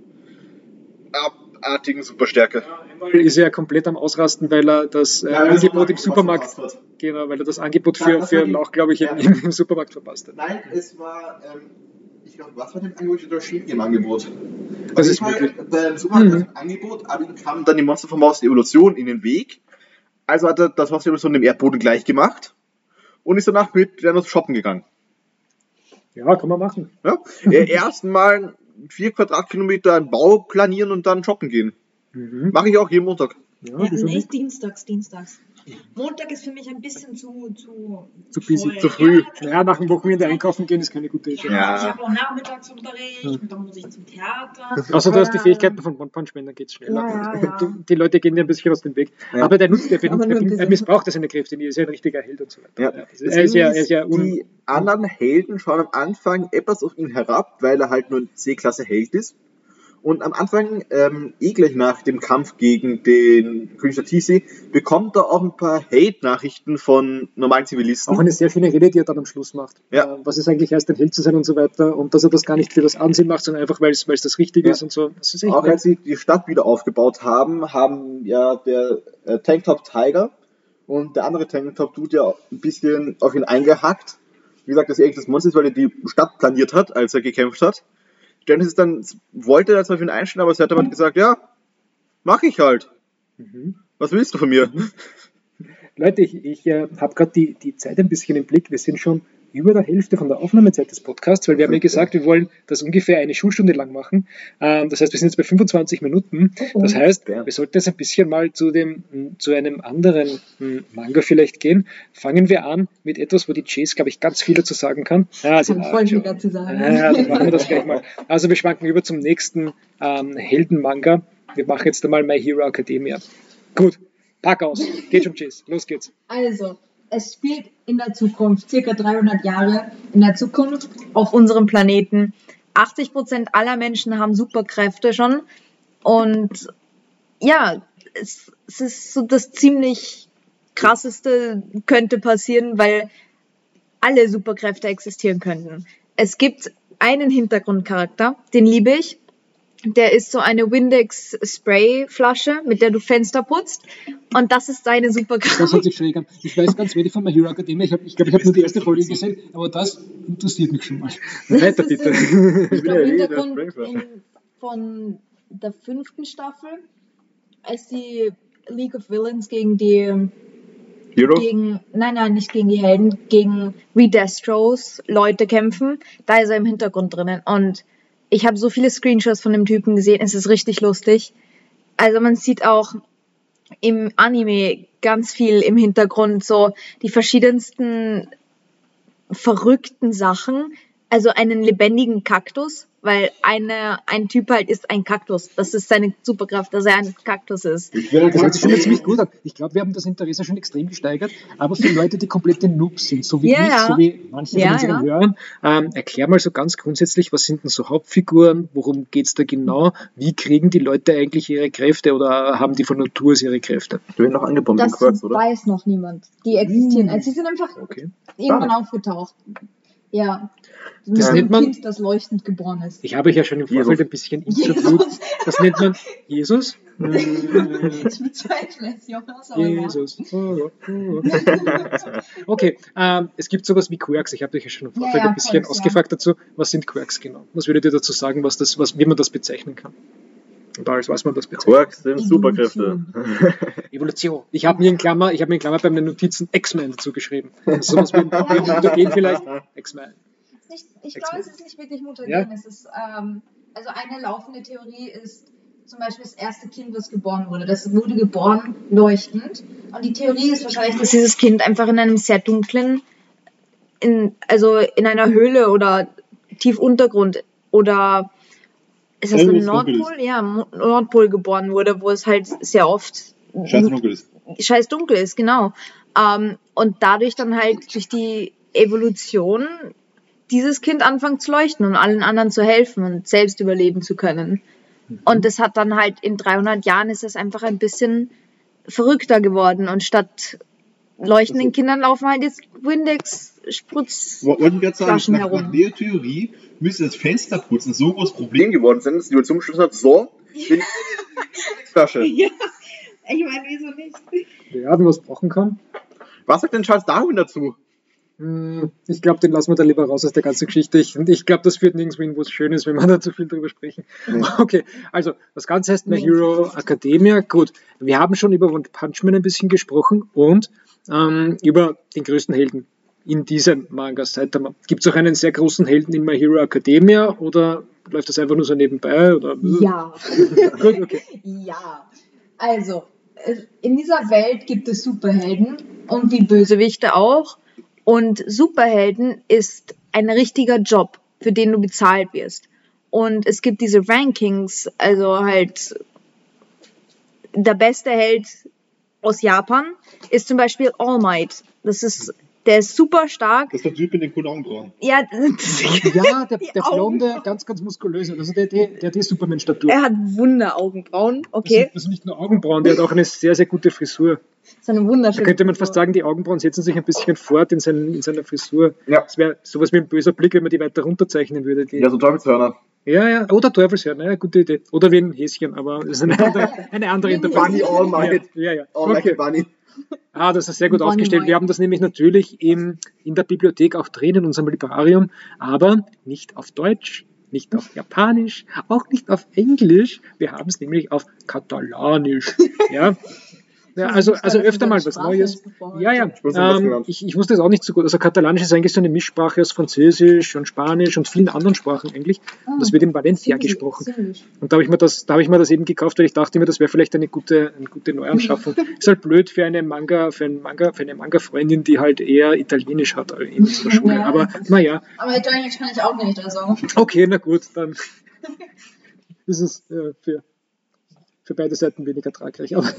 abartigen Superstärke. Einmal ist er komplett am Ausrasten, weil er das äh, Ja, weil er Angebot im was Supermarkt, verpasst hat. genau, weil er das Angebot Ja, für, das für war die- Lauch, glaube ich, ja. im, im Supermarkt verpasst hat. Nein, es war, ähm, ich glaube, was war dem Angebot oder Shin im Angebot? Das ist Auf jeden möglich. Fall, beim Supermarkt Mhm. mhm. ein Angebot, aber ihm kam dann die Monster vom Haus der Evolution in den Weg. Also hat er das Haus der Evolution dem Erdboden gleich gemacht und ist danach mit Janus shoppen gegangen. Ja, kann man machen. Ja? Äh, Erstmal vier Quadratkilometer einen Bau planieren und dann shoppen gehen. Mhm. Mache ich auch jeden Montag. Ja, Ja, wieso nee, nicht? dienstags, dienstags. Montag ist für mich ein bisschen zu zu Zu busy, voll. zu früh. Ja, Ja, nach dem Wochenende einkaufen gehen ist keine gute Idee. ja, Ja. ich habe auch Nachmittagsunterricht Ja. und dann muss ich zum Theater. Außer du hast die Ja, Fähigkeiten von One Punch Man, dann geht's schneller. Ja, ja, ja. Du, die Leute gehen dir ein bisschen aus dem Weg. Ja. Aber der nutzt, der, benutzt, Aber nur der, ein er bisschen. missbraucht ja seine Kräfte, nie. Er ist ja ein richtiger Held und so weiter. Ja. Ja, also er ist ja, er ist ja un die anderen Helden schauen am Anfang etwas auf ihn herab, weil er halt nur ein C-Klasse Held ist. Und am Anfang, ähm, eh gleich nach dem Kampf gegen den König der Tiefsee, bekommt er auch ein paar Hate-Nachrichten von normalen Zivilisten. Auch eine sehr schöne Rede, die er dann am Schluss macht. Ja. Äh, was es eigentlich heißt, ein Held zu sein und so weiter. Und dass er das gar nicht für das Ansehen macht, sondern einfach, weil es weil es das Richtige Ja. ist und so. Das ist echt Auch nett. als sie die Stadt wieder aufgebaut haben, haben ja der äh, Tanktop Tiger und der andere Tanktop Dude ja ein bisschen auf ihn eingehackt. Wie gesagt, dass er eigentlich das Monster ist, weil er die Stadt planiert hat, als er gekämpft hat. Janice ist dann, wollte er zwar auf ihn einstellen, aber sie hat aber gesagt, ja, mach ich halt. Mhm. Was willst du von mir? Leute, ich, ich äh, habe gerade die, die Zeit ein bisschen im Blick. Wir sind schon über der Hälfte von der Aufnahmezeit des Podcasts, weil wir haben ja gesagt, wir wollen das ungefähr eine Schulstunde lang machen. Ähm, das heißt, wir sind jetzt bei fünfundzwanzig Minuten. Das heißt, wir sollten jetzt ein bisschen mal zu, dem, zu einem anderen m, Manga vielleicht gehen. Fangen wir an mit etwas, wo die Chase, glaube ich, ganz viel dazu sagen kann. Ah, sie Kann lacht voll viel schon. dazu sagen. Ja, dann machen wir das gleich mal. Also wir schwanken über zum nächsten ähm, Helden-Manga. Wir machen jetzt einmal My Hero Academia. Gut, pack aus. Geht schon, Chase. Los geht's. Also, es spielt in der Zukunft, circa dreihundert Jahre in der Zukunft. Auf unserem Planeten. achtzig Prozent aller Menschen haben Superkräfte schon. Und ja, es, es ist so das ziemlich krasseste könnte passieren, weil alle Superkräfte existieren könnten. Es gibt einen Hintergrundcharakter, den liebe ich. Der ist so eine Windex-Spray-Flasche, mit der du Fenster putzt. Und das ist seine Das Superkraft. hört sich schräg an. Ich weiß ganz wenig von My Hero Academia. Ich glaube, ich, glaub, ich habe nur die erste Folge gesehen, aber das interessiert mich schon mal. Weiter bitte. Ich glaube, Ja, Hintergrund das bringt was. in, von der fünften Staffel, als die League of Villains gegen die, Hero? gegen, nein, nein, nicht gegen die Helden, gegen Redestros Leute kämpfen, da ist er im Hintergrund drinnen. Und ich habe so viele Screenshots von dem Typen gesehen, es ist richtig lustig. Also man sieht auch im Anime ganz viel im Hintergrund, so die verschiedensten verrückten Sachen. Also einen lebendigen Kaktus, weil eine, ein Typ halt ist ein Kaktus. Das ist seine Superkraft, dass er ein Kaktus ist. Ich will Das hört sich schon mal ziemlich gut an. Ich glaube, wir haben das Interesse schon extrem gesteigert, aber für Leute, die komplette Noobs sind, so wie Ja, ich, ja. so wie manche Ja, von unseren ja. Hörern, ähm, erklär mal so ganz grundsätzlich, was sind denn so Hauptfiguren, worum geht es da genau, wie kriegen die Leute eigentlich ihre Kräfte oder haben die von Natur aus ihre Kräfte? Du wirst noch angebombt in das Quirks, oder? weiß noch niemand. Die existieren. Also sie sind einfach Okay. irgendwann Ah. aufgetaucht. Ja. Mit Das einem nennt man- Kind, das leuchtend geboren ist. Ich habe euch ja schon im Vorfeld ein bisschen interviewt. Das nennt man Jesus. Hm, Ich bezweifle es, Jonas, aber ja. Jesus. Oh, oh. Okay, ähm, es gibt sowas wie Quirks. Ich habe euch ja schon im Vorfeld Ja, ja, ein bisschen Quirks, ausgefragt dazu. Was sind Quirks genau? Was würdet ihr dazu sagen, was das, was, wie man das bezeichnen kann? Und als was man das bezeichnet? Quirks sind Superkräfte. Evolution. Ich habe mir in Klammer, ich habe mir in Klammer bei meinen Notizen X-Men dazu geschrieben. Also sowas wie wie Mutagen vielleicht. X-Men. Nicht, ich glaube, es ist nicht wirklich Mutagen. Ja. Es ist, ähm, also eine laufende Theorie ist zum Beispiel das erste Kind, das geboren wurde. Das wurde geboren leuchtend. Und die Theorie ist wahrscheinlich, Dass dieses Kind einfach in einem sehr dunklen, in, also in einer Höhle oder tief Untergrund oder ist das Ja, so wo ein es dunkel Nordpol? Ja, Mo- Nordpol geboren wurde, wo es halt sehr oft Scheiße dunkel ist. scheiß dunkel ist, genau. Ähm, und dadurch dann halt durch die Evolution dieses Kind anfangen zu leuchten und allen anderen zu helfen und selbst überleben zu können. Und das hat dann halt in dreihundert Jahren ist es einfach ein bisschen verrückter geworden und statt leuchtenden Also- Kindern laufen halt jetzt Windex-Sprutz. Wollten wir jetzt sagen, Flaschen nach, herum. nach der Theorie müsste das Fensterputzen so groß Problem geworden sein, dass die Evolution beschlossen hat, so, bin ich Flasche. Ja, ich meine, wieso nicht? Ja, wenn man es brauchen kann. Was sagt denn Charles Darwin dazu? Hm, Ich glaube, den lassen wir da lieber raus aus der ganzen Geschichte. Ich, und ich glaube, das führt nirgendwo hin, wo es schön ist, wenn wir da zu viel drüber sprechen. Okay, also das Ganze heißt My Hero Academia. Gut, wir haben schon über One Punch Man ein bisschen gesprochen und ähm, über den größten Helden in diesem Manga. Gibt es auch einen sehr großen Helden in My Hero Academia oder läuft das einfach nur so nebenbei? Oder? Ja. Gut, okay. Ja. Also, äh, in dieser Welt gibt es Superhelden und die Bösewichte. Bösewichte auch. Und Superhelden ist ein richtiger Job, für den du bezahlt wirst. Und es gibt diese Rankings, also halt der beste Held aus Japan ist zum Beispiel All Might. Das ist Der ist super stark. Das ist der Typ in den coolen Augenbrauen. Ja, Ja, der, Die der blonde, ganz, ganz muskulöse. Also der, der, der hat die Superman-Statur. er hat Wunder-Augenbrauen. Das Okay, sind, das sind nicht nur Augenbrauen, der hat auch eine sehr, sehr gute Frisur. so eine Da wunderschöne. könnte man fast sagen, die Augenbrauen setzen sich ein bisschen fort in, seinen, in seiner Frisur. Ja. Das wäre sowas wie ein böser Blick, wenn man die weiter runterzeichnen würde. Die, Ja, so Teufelshörner. ja, ja, oder Teufelshörner, ja, gute Idee. Oder wie ein Häschen, aber das ist eine andere, eine andere Bunny All Might. Ja, ja, ja. Oh, like Okay. a bunny. Ah, das ist sehr gut Bunny aufgestellt. Wir Mike. haben das nämlich natürlich im, in der Bibliothek auch drin, in unserem Librarium, aber nicht auf Deutsch, nicht auf Japanisch, auch nicht auf Englisch. Wir haben es nämlich auf Katalanisch. Ja. Ja, also, also öfter mal was Neues. Ja, ja. Spaß am besten Ähm, Land. ich, ich wusste es auch nicht so gut. Also Katalanisch ist eigentlich so eine Mischsprache aus Französisch und Spanisch und vielen anderen Sprachen eigentlich. Und das wird in Valencia gesprochen. Und da habe ich mir das, da habe ich mir das eben gekauft, weil ich dachte mir, das wäre vielleicht eine gute, eine gute Neuanschaffung. Ist halt blöd für eine Manga, für einen Manga, für eine Manga-Freundin, die halt eher Italienisch hat in unserer Schule. Ja. Aber naja, Aber Italienisch kann ich auch nicht, also. okay, na gut, dann ist es äh, für, für beide Seiten weniger tragreich. Aber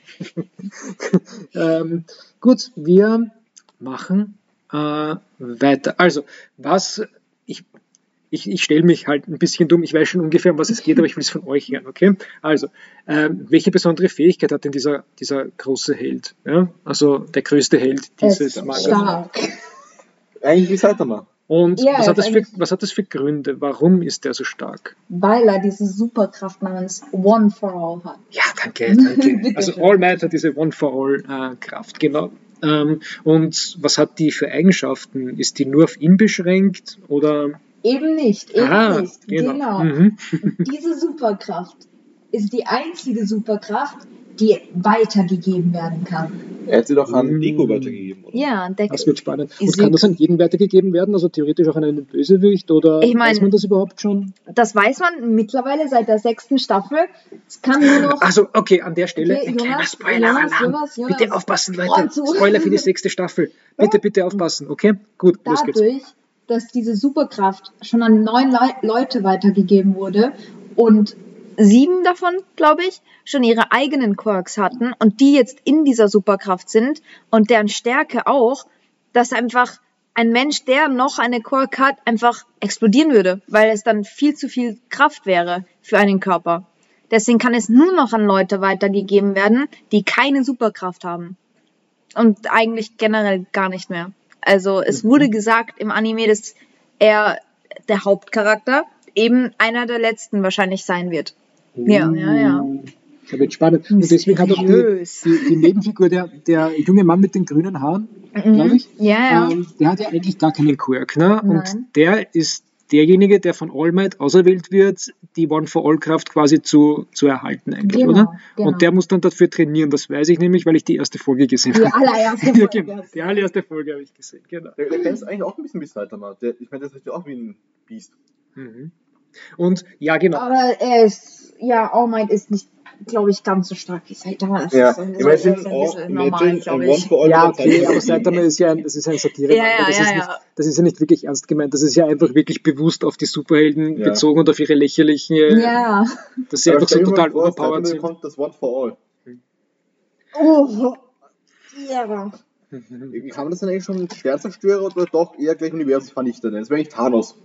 ähm, gut, wir machen äh, weiter. Also, was ich Ich, ich stelle mich halt ein bisschen dumm, ich weiß schon ungefähr, um was es geht, aber ich will es von euch hören, okay? Also, ähm, welche besondere Fähigkeit hat denn dieser, dieser große Held? Ja? Also der größte Held dieses Mangas. Stark. Eigentlich wie Saitama. Und Ja, was, hat das ist für, eigentlich- was hat das für Gründe? Warum ist der so stark? Weil er diese Superkraft namens One for All hat. Ja, danke, danke. Bitte Also schön. All Might hat diese One-for-All-Kraft, genau. Ähm, und was hat die für Eigenschaften? Ist die nur auf ihn beschränkt oder... Eben nicht, eben Ah, nicht. genau. Genau. Mhm. Diese Superkraft ist die einzige Superkraft, die weitergegeben werden kann. Er hat sie doch an Mm. Deko weitergegeben, oder? Ja, der Das wird spannend. Und Ist kann sie- das an jeden weitergegeben werden? Also theoretisch auch an einen Bösewicht? Oder Ich mein- weiß man das überhaupt schon? das weiß man mittlerweile seit der sechsten Staffel. Es kann nur noch. Also, okay, an der Stelle Okay, ein kleiner Jonas, Spoiler-Alarm. Jonas, Jonas, Jonas. Bitte aufpassen, Leute. Ohren zu. Spoiler für die sechste Staffel. Bitte, bitte aufpassen, okay? Gut, los geht's. Dadurch, dass diese Superkraft schon an neun Le Leute weitergegeben wurde und sieben davon, glaube ich, schon ihre eigenen Quirks hatten und die jetzt in dieser Superkraft sind und deren Stärke auch, dass einfach ein Mensch, der noch eine Quirk hat, einfach explodieren würde, weil es dann viel zu viel Kraft wäre für einen Körper. Deswegen kann es nur noch an Leute weitergegeben werden, die keine Superkraft haben. Und eigentlich generell gar nicht mehr. Also es wurde gesagt im Anime, dass er, der Hauptcharakter, eben einer der letzten wahrscheinlich sein wird. Ja, ja, ja. Da wird spannend. Und deswegen hat auch die, Mysteriös. die, die Nebenfigur, der, der junge Mann mit den grünen Haaren, glaube ich, Ja, ja. ähm, der hat ja eigentlich gar keinen Quirk. Ne? Und Nein. der ist derjenige, der von All Might auserwählt wird, die One-for-All-Kraft quasi zu, zu erhalten eigentlich, Genau, oder? genau. Und der muss dann dafür trainieren, das weiß ich nämlich, weil ich die erste Folge gesehen Die habe. allererste Ja, Folge. genau. Die allererste Folge habe ich gesehen, genau. Der, der ist eigentlich auch ein bisschen wie Saitama. Der, ich meine, das ist ja auch wie ein Biest. Mhm. Und ja, genau. Aber er ist, ja, All Might ist nicht, glaube ich, ganz so stark wie Saitama. Das Ja, ist ein, imagine ist ein auch, bisschen normal, imagine glaube ein One ich. for All. Ja, mit okay, Saitama. aber Saitama ist ja ein, das ist ein satire Ja, ja, das, ja, ist ja. nicht, das ist ja nicht wirklich ernst gemeint. Das ist ja einfach wirklich bewusst auf die Superhelden Ja. bezogen und auf ihre lächerlichen, äh, Ja. dass sie Aber einfach so stell dir mal total vor, overpowered Saitama sind. bekommt das One for All. Oh. Ja. Wie kann man das denn eigentlich schon Sternzerstörer oder doch eher gleich Universum vernichten? Das wäre eigentlich Thanos.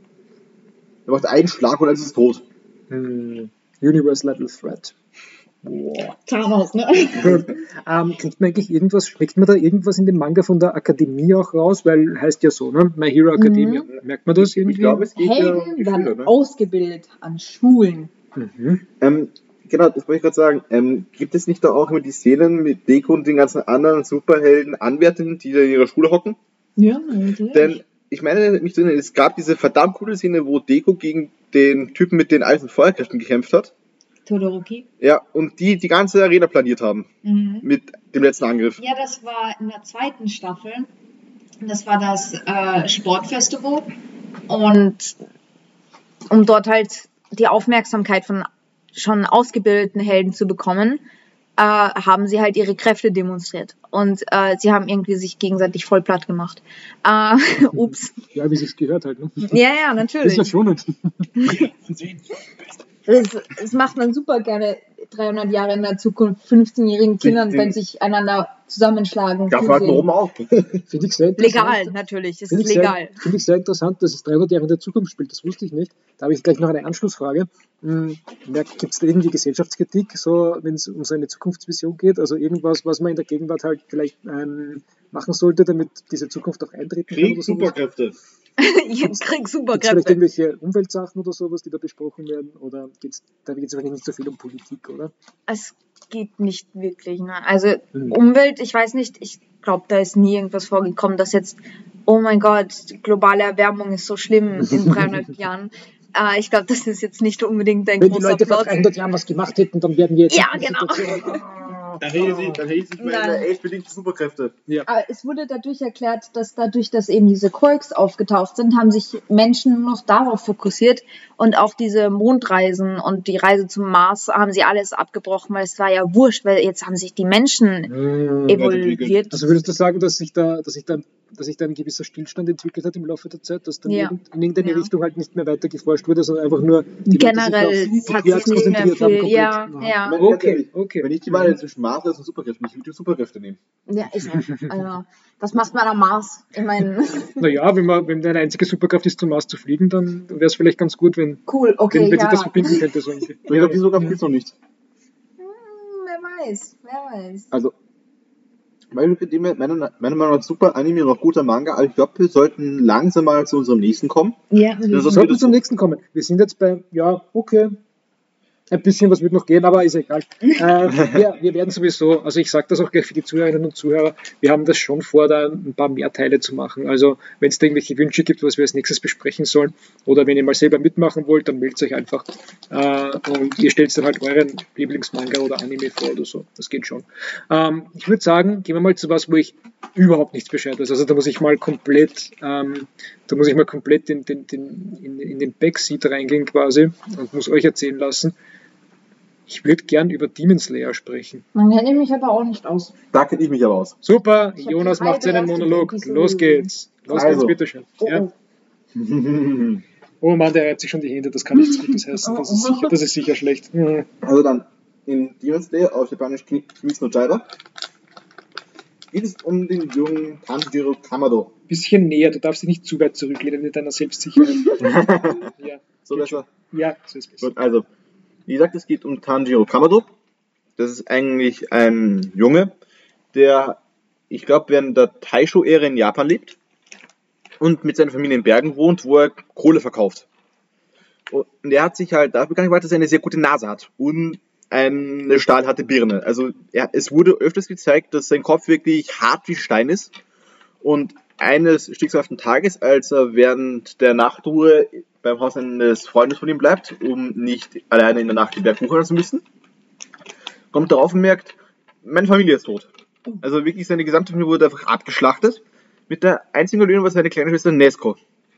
Er macht einen Schlag und alles ist tot. Hm. Universe Level Threat. Wow. Thanos, ne? ähm, kriegt man eigentlich irgendwas, schmeckt man da irgendwas in dem Manga von der Akademie auch raus? Weil heißt ja so, ne? My Hero Academia. Merkt man das irgendwie? Ich glaube, es geht ja um Helden die werden Schüler, ne? ausgebildet an Schulen. Mhm. Ähm, genau, das wollte ich gerade sagen. Ähm, gibt es nicht da auch immer die Szenen mit Deko und den ganzen anderen Superhelden, Anwärtern, die da in ihrer Schule hocken? Ja, natürlich. Denn ich meine, mich zu erinnern, es gab diese verdammt coole Szene, wo Deko gegen den Typen mit den Eis- und Feuerkräften gekämpft hat. Todoroki. Ja, und die die ganze Arena planiert haben Mhm. mit dem letzten Angriff. Ja, das war in der zweiten Staffel. Das war das äh, Sportfestival. Und um dort halt die Aufmerksamkeit von schon ausgebildeten Helden zu bekommen, äh, haben sie halt ihre Kräfte demonstriert. Und äh, sie haben irgendwie sich gegenseitig voll platt gemacht. Äh, ups. Ja, wie sich's gehört halt, ne? Ja, ja, Das ist natürlich. ja schon nicht. Das, das macht man super gerne. dreihundert Jahre in der Zukunft fünfzehnjährigen Kindern, Die- wenn sich einander zusammenschlagen. Darf man halt mal zusehen. oben auf. Finde ich sehr interessant. Legal, natürlich. Es Finde ist ich, legal. sehr, finde ich sehr interessant, dass es dreihundert Jahre in der Zukunft spielt. Das wusste ich nicht. Da habe ich gleich noch eine Anschlussfrage. Gibt es da irgendwie Gesellschaftskritik, so, wenn es um so eine Zukunftsvision geht? Also irgendwas, was man in der Gegenwart halt vielleicht ähm, machen sollte, damit diese Zukunft auch eintreten kann? Krieg, Oder sowas? Superkräfte. Ich krieg Gibt es vielleicht Superkräfte. irgendwelche Umweltsachen oder sowas, die da besprochen werden? Oder geht's, da geht es wahrscheinlich nicht so viel um Politik, oder? Es geht nicht wirklich. Ne? Also Mhm. Umwelt, ich weiß nicht, ich glaube, da ist nie irgendwas vorgekommen, dass jetzt, oh mein Gott, globale Erwärmung ist so schlimm in dreihundert Jahren. Äh, ich glaube, das ist jetzt nicht unbedingt ein Wenn die großer Leute vor Plot. dreihundert Jahren was gemacht hätten, dann wären wir jetzt Ja, in dieser genau. Situation. Dann hätte sie, dann hätte sie Nein. meine age-bedingten Superkräfte. Aber es wurde dadurch erklärt, dass dadurch, dass eben diese Quarks aufgetaucht sind, haben sich Menschen nur noch darauf fokussiert und auch diese Mondreisen und die Reise zum Mars haben sie alles abgebrochen, weil es war ja wurscht, weil jetzt haben sich die Menschen Mhm. evolviert. Also würdest du sagen, dass sich da, dass sich da, dass sich da ein gewisser Stillstand entwickelt hat im Laufe der Zeit, dass dann Ja. irgend- in irgendeine Ja. Richtung halt nicht mehr weiter geforscht wurde, sondern einfach nur die Generell Leute sich auf hat Quarks sich nicht mehr konzentriert haben viel. komplett. Ja, Mhm. ja. Wenn- Okay, okay. Wenn ich die Wahl zwischen Mars und Superkräften, ich würde die Superkräfte nehmen. Ja, ist ja. Also, was macht man am Mars? Ich meine, Naja, wenn man, wenn deine einzige Superkraft ist, zum Mars zu fliegen, dann wäre es vielleicht ganz gut, wenn, cool, okay, wenn, wenn ja. sich das verbinden könnte. So irgendwie. Ich glaube, die sogar gibt es noch nicht. Hm, wer weiß, wer weiß. Also, meine, meiner meiner Meinung nach super Anime, noch guter Manga, aber ich glaube, wir sollten langsam mal zu unserem nächsten kommen. Ja, Das Wir ist sollten wieder zum so. nächsten kommen. Wir sind jetzt bei, ja, okay. Ein bisschen was wird noch gehen, aber ist egal. Äh, wir, wir werden sowieso, also ich sage das auch gleich für die Zuhörerinnen und Zuhörer, wir haben das schon vor, da ein paar mehr Teile zu machen. Also wenn es da irgendwelche Wünsche gibt, was wir als nächstes besprechen sollen, oder wenn ihr mal selber mitmachen wollt, dann meldet euch einfach. Äh, und ihr stellt dann halt euren Lieblingsmanga oder Anime vor oder so. Das geht schon. Ähm, ich würde sagen, gehen wir mal zu was, wo ich überhaupt nichts Bescheid weiß. Also da muss ich mal komplett, ähm, da muss ich mal komplett in den, den, in, in den Backseat reingehen quasi und muss euch erzählen lassen. Ich würde gern über Demon Slayer sprechen. Man kennt mich aber auch nicht aus. Da kenne ich mich aber aus. Super, Ich hab Jonas die macht seinen halbe erste Monolog. Episode Los geht's. Los Also. geht's, bitteschön. Oh, Ja. oh. Oh Mann, der reibt sich schon die Hände. Das kann nichts Gutes heißen. Das ist sicher, das ist sicher schlecht. Mhm. Also dann, in Demon Slayer, auf Japanisch Kimetsu no Yaiba, geht es um den jungen Tanjiro Kamado. Bisschen näher. Du darfst dich nicht zu weit zurücklehnen in deiner Selbstsicherheit. ja. So Geht besser. Ja, so ist besser. Gut, also, wie gesagt, es geht um Tanjiro Kamado. Das ist eigentlich ein Junge, der, ich glaube, während der Taisho-Ära in Japan lebt und mit seiner Familie in Bergen wohnt, wo er Kohle verkauft. Und er hat sich halt dafür bekannt gemacht, dass er eine sehr gute Nase hat und eine stahlharte Birne. Also er, es wurde öfters gezeigt, dass sein Kopf wirklich hart wie Stein ist. Und eines schicksalhaften Tages, als er während der Nachtruhe beim Haus eines Freundes von ihm bleibt, um nicht alleine in der Nacht den Berg hochfahren zu müssen, kommt darauf und merkt, meine Familie ist tot. Also wirklich seine gesamte Familie wurde einfach abgeschlachtet. Mit der einzigen Lösung war seine kleine Schwester Nezuko.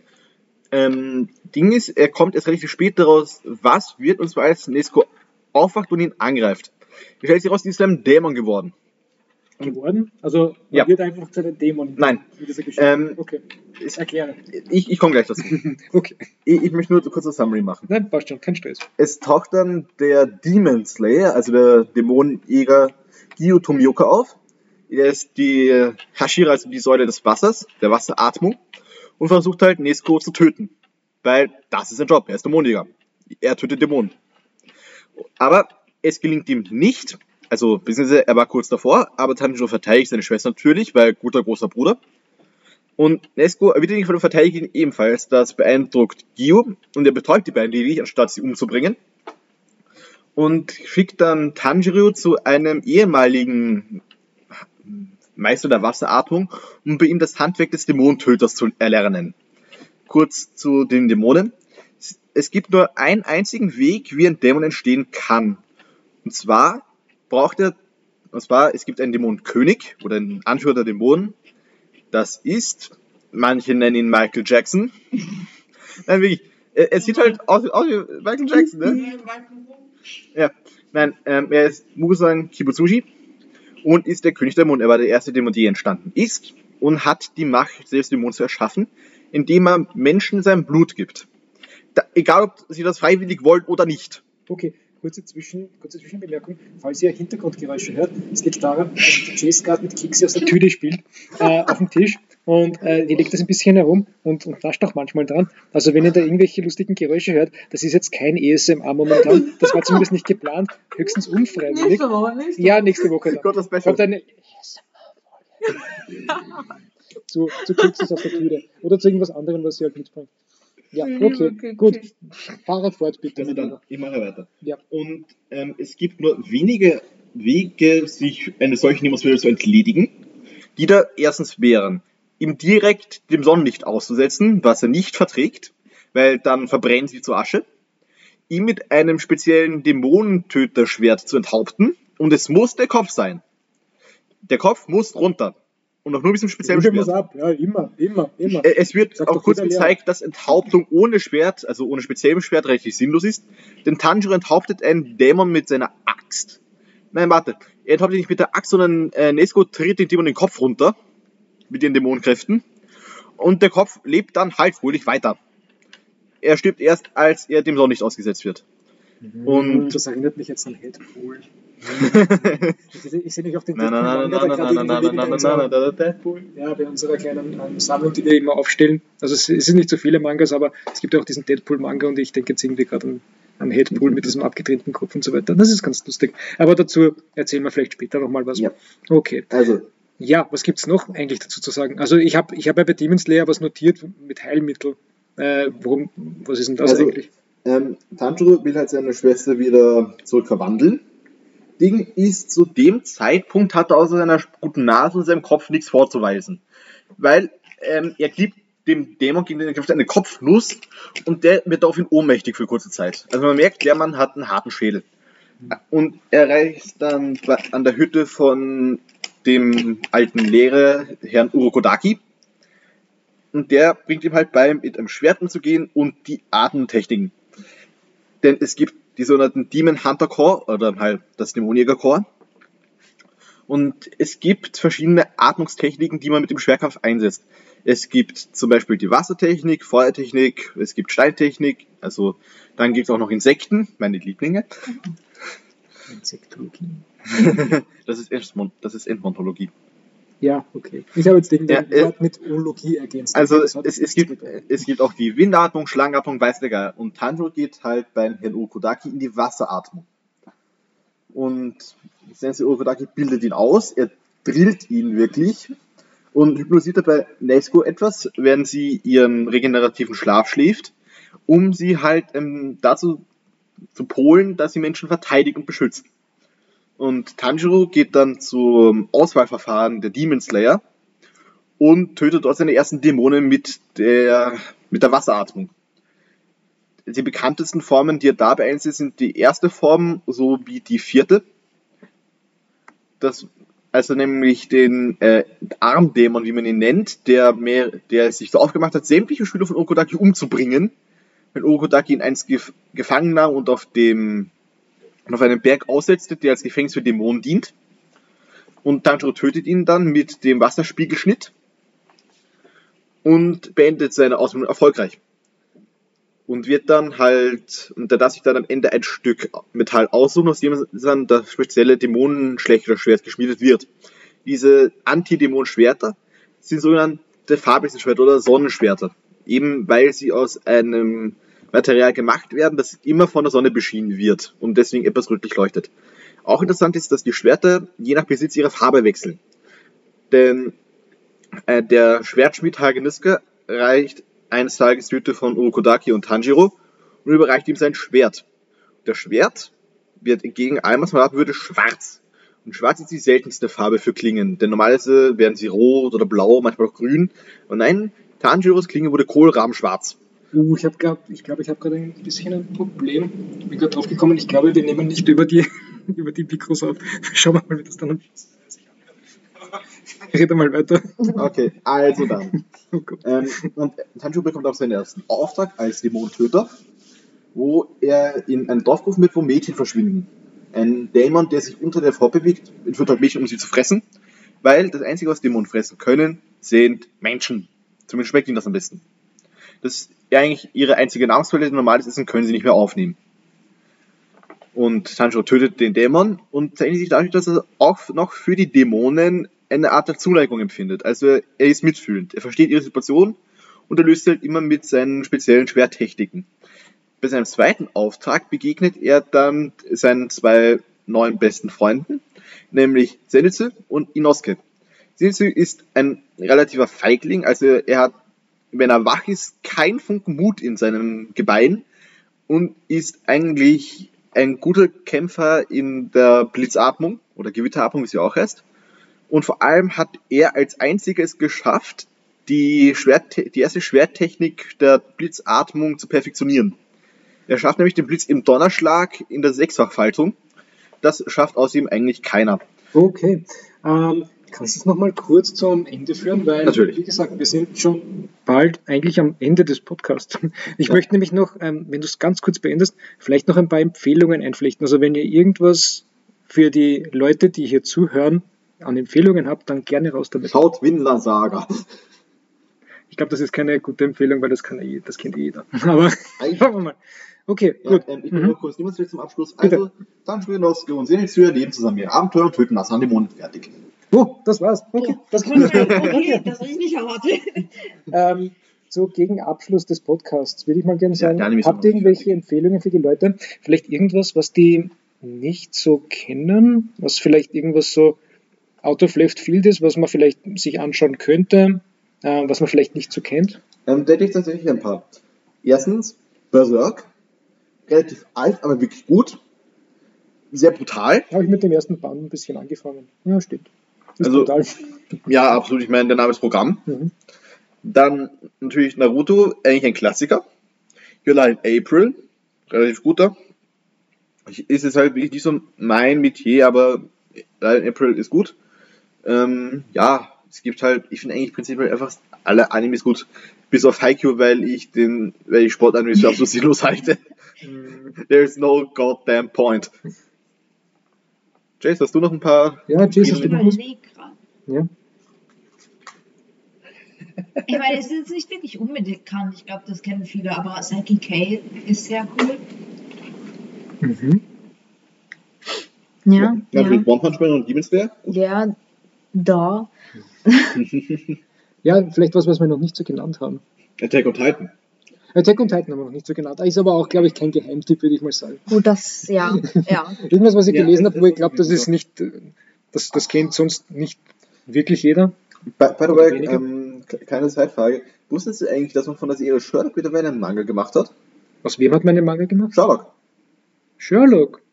Ähm, Ding ist, er kommt erst relativ spät daraus, was wird, und zwar als Nezuko aufwacht und ihn angreift. Er stellt sich raus, die ist ein Dämon geworden. Geworden? Also, man Ja. wird einfach zu einem Dämon. Nein. In dieser Geschichte. Ähm, okay. ist- Erkläre. Ich, ich komme gleich dazu. Okay. Ich, ich möchte nur kurz eine Summary machen. Nein, passt schon. Kein Stress. Es taucht dann der Demon Slayer, also der Dämonenjäger Gyu Tomioka auf. Er ist die Hashira, also die Säule des Wassers, der Wasseratmung, und versucht halt Nezuko zu töten. Weil das ist sein Job, er ist Dämonenjäger. Er tötet Dämonen. Aber es gelingt ihm nicht, also beziehungsweise er war kurz davor, aber Tanjiro verteidigt seine Schwester natürlich, weil guter großer Bruder. Und Nezuko erwidert ihn von der Verteidigung ebenfalls, das beeindruckt Gyu und er betäubt die beiden lediglich, anstatt sie umzubringen. Und schickt dann Tanjiro zu einem ehemaligen Meister der Wasseratmung, um bei ihm das Handwerk des Dämonentöters zu erlernen. Kurz zu den Dämonen. Es gibt nur einen einzigen Weg, wie ein Dämon entstehen kann. Und zwar braucht er, und zwar, es gibt einen Dämonenkönig oder einen Anführer der Dämonen. Das ist, manche nennen ihn Michael Jackson. Nein, wirklich, er, er sieht halt aus, aus wie Michael Jackson, ne? Ja, nein, ähm, er ist Musan Kibutsuji und ist der König der Dämonen. Er war der erste Dämon, der entstanden ist und hat die Macht, selbst Dämonen zu erschaffen, indem er Menschen sein Blut gibt. Da, egal, ob sie das freiwillig wollen oder nicht. Okay. kurze, Zwischen, kurze Zwischenbemerkung, falls ihr Hintergrundgeräusche hört, es liegt daran, dass die Jess gerade mit Kekse aus der Tüte spielt, äh, auf dem Tisch und äh, die legt das ein bisschen herum und, und nascht auch manchmal dran. Also wenn ihr da irgendwelche lustigen Geräusche hört, das ist jetzt kein A S M R momentan, das war zumindest nicht geplant, höchstens unfreiwillig. Nächste Woche, nächste Ja, nächste Woche dann. Gott, das Special. Kommt eine A S M R-Folge. zu, zu Kekses aus der Tüte oder zu irgendwas anderem, was sie halt mitbringt. Ja, okay, Okay, gut. okay. Fahre fort, bitte. Also dann, ich mache weiter. Ja. Und ähm, es gibt nur wenige Wege, sich eine solche Demonstration zu entledigen, die da erstens wären, ihm direkt dem Sonnenlicht auszusetzen, was er nicht verträgt, weil dann verbrennt sie zu Asche, ihm mit einem speziellen Dämonentöterschwert zu enthaupten und es muss der Kopf sein. Der Kopf muss runter. Und auch nur mit diesem speziellen Üben wir's Schwert. ab. Ja, immer, immer, immer. Äh, Es wird Sagt auch doch kurz jeder Lehrer. gezeigt, dass Enthauptung ohne Schwert, also ohne speziellem Schwert, relativ sinnlos ist. Denn Tanjiro enthauptet einen Dämon mit seiner Axt. Nein, warte. Er enthauptet nicht mit der Axt, sondern äh, Nezuko tritt den Dämon den Kopf runter. Mit den Dämonenkräften. Und der Kopf lebt dann halbfröhlich weiter. Er stirbt erst, als er dem Sonnenlicht ausgesetzt wird. Und das erinnert mich jetzt an Deadpool. ich sehe ich seh nicht auf den Nein, nein, nein, Deadpool-Manga, nein, der nein, gerade nein, irgendwie nein, bei nein, unserer- nein, nein, nein, Deadpool. Ja, bei unserer kleinen ähm, Sammlung, die wir immer aufstellen. Also es, es sind nicht so viele Mangas, aber es gibt ja auch diesen Deadpool-Manga und ich denke jetzt irgendwie gerade an, an Headpool mit diesem abgetrennten Kopf und so weiter. Das ist ganz lustig. Aber dazu erzählen wir vielleicht später nochmal was. Ja. Okay. Also, Ja, was gibt's noch eigentlich dazu zu sagen? Also ich habe ich hab ja bei Demon Slayer was notiert mit Heilmittel. Äh, worum, was ist denn das Also, eigentlich? ähm, Tanjiro will halt seine Schwester wieder zurück verwandeln. Ding ist, zu dem Zeitpunkt hat er außer seiner guten Nase und seinem Kopf nichts vorzuweisen. Weil ähm, er gibt dem Dämon gegen den er kämpft eine Kopfnuss und der wird daraufhin ohnmächtig für kurze Zeit. Also man merkt, der Mann hat einen harten Schädel. Und er reist dann an der Hütte von dem alten Lehrer, Herrn Urokodaki. Und der bringt ihm halt bei, mit einem Schwert umzugehen und die Atemtechniken. Denn es gibt die sogenannten Demon Hunter Core oder halt das Dämonjäger Core. Und es gibt verschiedene Atmungstechniken, die man mit dem Schwertkampf einsetzt. Es gibt zum Beispiel die Wassertechnik, Feuertechnik, es gibt Steintechnik, also dann gibt es auch noch Insekten, meine Lieblinge. Insektologie. Das ist, Entmon- das ist Entmontologie. Ja, okay. Ich habe jetzt irgendein Ja, äh, Wort mit Ologie ergänzt. Also Das hat es, nichts es, gibt, zu tun. es gibt auch die Windatmung, Schlangenatmung, weiß der Geil. Und Tanjiro geht halt beim Herrn Urokodaki in die Wasseratmung. Und Sensei Urokodaki bildet ihn aus, er drillt ihn wirklich und hypnotisiert dabei Nezuko etwas, während sie ihren regenerativen Schlaf schläft, um sie halt ähm, dazu zu polen, dass sie Menschen verteidigt und beschützt. Und Tanjiro geht dann zum Auswahlverfahren der Demon Slayer und tötet dort seine ersten Dämonen mit der, mit der Wasseratmung. Die bekanntesten Formen, die er dabei einsetzt, sind die erste Form sowie die vierte. Das, also nämlich den äh, Armdämon, wie man ihn nennt, der, mehr, der sich so aufgemacht hat, sämtliche Schüler von Urokodaki umzubringen. Wenn Urokodaki ihn einst gef- gefangen nahm und auf, dem, und auf einem Berg aussetzte, der als Gefängnis für Dämonen dient. Und Tanjiro tötet ihn dann mit dem Wasserspiegelschnitt und beendet seine Ausbildung erfolgreich. Und wird dann halt, und da darf sich dann am Ende ein Stück Metall aussuchen, aus dem dann das spezielle Dämonenschlägerschwert geschmiedet wird. Diese Anti-Dämon-Schwerter sind sogenannte Farbwechselschwerter oder Sonnenschwerter. Eben weil sie aus einem Material gemacht werden, das immer von der Sonne beschienen wird und deswegen etwas rötlich leuchtet. Auch interessant ist, dass die Schwerter je nach Besitz ihre Farbe wechseln. Denn äh, der Schwertschmied Hageniska reicht eines Tages die Hütte von Urokodaki und Tanjiro und überreicht ihm sein Schwert. Das Schwert wird entgegen allem, was man haben würde, schwarz. Und schwarz ist die seltenste Farbe für Klingen, denn normalerweise werden sie rot oder blau, manchmal auch grün. Und nein, Tanjiros Klinge wurde kohlrabenschwarz. Uh, ich habe gerade ich glaub, ich hab gerade ein bisschen ein Problem. Ich bin gerade drauf gekommen, ich glaube, wir nehmen nicht über die, über die Mikros auf. Schauen wir mal, wie das dann ist. Ich rede mal weiter. Okay, also dann. Oh Gott. Ähm, und Tanjiro bekommt auch seinen ersten Auftrag als Dämonentöter, wo er in ein Dorf gerufen wird, wo Mädchen verschwinden. Ein Dämon, der sich unter der Frau bewegt, entführt halt Mädchen, um sie zu fressen, weil das Einzige, was Dämonen fressen können, sind Menschen. Zumindest schmeckt ihnen das am besten. Das ist ja eigentlich ihre einzige Nahrungsquelle, normales Essen können sie nicht mehr aufnehmen. Und Sancho tötet den Dämon und zeichnet sich dadurch, dass er auch noch für die Dämonen eine Art der Zuneigung empfindet. Also er ist mitfühlend, er versteht ihre Situation und er löst halt immer mit seinen speziellen Schwerttechniken. Bei seinem zweiten Auftrag begegnet er dann seinen zwei neuen besten Freunden, nämlich Zenitsu und Inosuke. Zenitsu ist ein relativer Feigling, also er hat, wenn er wach ist, kein Funken Mut in seinen Gebeinen und ist eigentlich ein guter Kämpfer in der Blitzatmung oder Gewitteratmung, wie sie auch heißt. Und vor allem hat er als einziger es geschafft, die, Schwert, die erste Schwerttechnik der Blitzatmung zu perfektionieren. Er schafft nämlich den Blitz im Donnerschlag in der Sechsfachfaltung. Das schafft aus ihm eigentlich keiner. Okay. Ähm, kannst du es nochmal kurz zum Ende führen? Weil, Natürlich. wie gesagt, wir sind schon bald eigentlich am Ende des Podcasts. Ich Ja. möchte nämlich noch, ähm, wenn du es ganz kurz beendest, vielleicht noch ein paar Empfehlungen einflechten. Also wenn ihr irgendwas für die Leute, die hier zuhören, an Empfehlungen habt, dann gerne raus damit. Schaut Vinland Saga. Ich glaube, das ist keine gute Empfehlung, weil das, kann eh, das kennt eh jeder. Aber schauen wir mal. Okay, Ja, gut. ähm, ich will Mhm. noch kurz niemals zum Abschluss. Also, Sancho, Inosuke und Zenitsu leben zusammen ihr Abenteuer und töten Nasser an Dämonen. Fertig. Oh, das war's. Okay, das war's. Okay, das habe ich nicht erwartet. Ähm, so gegen Abschluss des Podcasts würde ich mal gerne Ja, sagen, der Anime ist habt noch ihr nicht irgendwelche fertig. Empfehlungen für die Leute? Vielleicht irgendwas, was die nicht so kennen, was vielleicht irgendwas so out of left field ist, was man vielleicht sich anschauen könnte, äh, was man vielleicht nicht so kennt? Ähm, da hätte ich tatsächlich ein paar. Erstens, Berserk. Relativ alt, aber wirklich gut. Sehr brutal. Habe ich mit dem ersten Band ein bisschen angefangen. Ja, stimmt. Ist Also- total. Ja, absolut. Ich meine, der Name ist Programm. Mhm. Dann natürlich Naruto, eigentlich ein Klassiker. Your Lie in April, relativ guter. Ich, ist es halt wirklich nicht so mein Metier, aber Lie in April ist gut. Ähm, ja, es gibt halt, ich finde eigentlich prinzipiell einfach alle Animes gut. Bis auf Haikyuu, weil ich den, weil ich Sportanimes für absolut sinnlos halte. There's no goddamn point. Jace, hast du noch ein paar? Ja, Jace, hast Ich du noch was? überlege gerade. Ja. Ich meine, es ist jetzt nicht wirklich unbekannt. Ich glaube, das kennen viele, aber Psyche K ist sehr cool. Mhm. Ja, Natürlich One Punch Man und Demon Slayer. Ja, da. Ja, vielleicht was, was wir noch nicht so genannt haben. Attack on Titan. Attack on Titan haben wir noch nicht so genannt. Ist aber auch, glaube ich, kein Geheimtipp, würde ich mal sagen. Gut, das, ja, ja. Irgendwas, was ich Ja, gelesen das habe, wo ich ist glaube, das ist nicht, äh, das, das kennt sonst nicht wirklich jeder. By, by the way, Weniger. ähm, kleine Zeitfrage. Wusstest du eigentlich, dass man von der Serie Sherlock mittlerweile einen Manga gemacht hat? Aus wem hat meine Manga gemacht? Sherlock. Sherlock.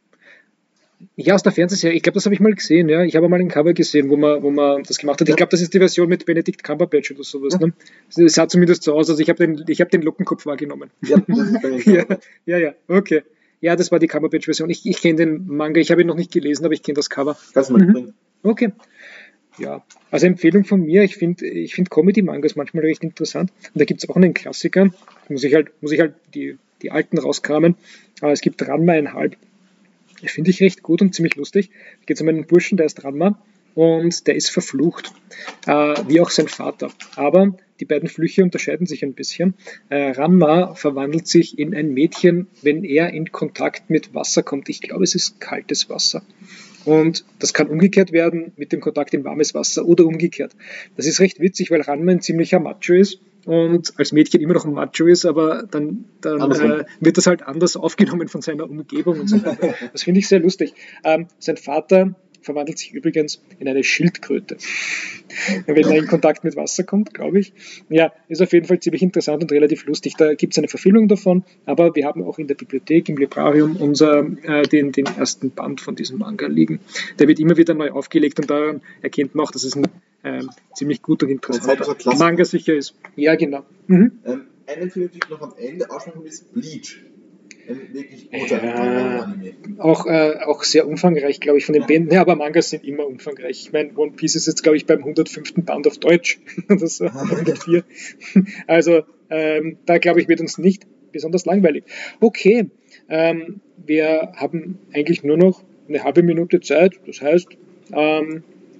Ja, aus der Fernsehserie. Ich glaube, das habe ich mal gesehen. Ja, ich habe mal ein Cover gesehen, wo man, wo man das gemacht hat. Ich glaube, das ist die Version mit Benedict Cumberbatch oder sowas. Ja. Ne? Es sah zumindest so aus. Also ich habe den, ich habe den Lockenkopf wahrgenommen. Ja, das ist bei den Ja, ja, ja, okay. Ja, das war die Cumberbatch-Version. Ich, ich kenne den Manga. Ich habe ihn noch nicht gelesen, aber ich kenne das Cover. Kannst du mal Mhm. bringen. Okay. Ja, also Empfehlung von mir, ich finde ich find Comedy-Mangas manchmal recht interessant. Und da gibt es auch einen Klassiker, muss ich halt, muss ich halt die, die alten rauskramen. Aber es gibt Ranma einhalb. Finde ich recht gut und ziemlich lustig. Da geht es um einen Burschen, der ist Ranma und der ist verflucht, äh, wie auch sein Vater. Aber die beiden Flüche unterscheiden sich ein bisschen. Äh, Ranma verwandelt sich in ein Mädchen, wenn er in Kontakt mit Wasser kommt. Ich glaube, es ist kaltes Wasser. Und das kann umgekehrt werden mit dem Kontakt in warmes Wasser oder umgekehrt. Das ist recht witzig, weil Ranma ein ziemlicher Macho ist und als Mädchen immer noch ein Macho ist, aber dann, dann Andersrum. äh, wird das halt anders aufgenommen von seiner Umgebung und so weiter. Das finde ich sehr lustig. Ähm, sein Vater verwandelt sich übrigens in eine Schildkröte, wenn er in Kontakt mit Wasser kommt, glaube ich. Ja, ist auf jeden Fall ziemlich interessant und relativ lustig. Da gibt es eine Verfilmung davon, aber wir haben auch in der Bibliothek, im Librarium, unser, äh, den, den ersten Band von diesem Manga liegen. Der wird immer wieder neu aufgelegt und daran erkennt man auch, dass es ein ähm, ziemlich gut und Das heißt, interessanter das war klasse. Manga sicher ist. Ja, genau. Mhm. Ähm, eine Empfehlung, die ich noch am Ende aussprechen will, ist Bleach. Ein wirklich guter Ja. Anime. Auch, äh, auch sehr umfangreich, glaube ich, von den Ja. Bänden her, aber Mangas sind immer umfangreich. Ich meine, One Piece ist jetzt, glaube ich, beim hundertfünften Band auf Deutsch. oder so, hundertvier. Also, ähm, da, glaube ich, wird uns nicht besonders langweilig. Okay, ähm, wir haben eigentlich nur noch eine halbe Minute Zeit. Das heißt, ähm,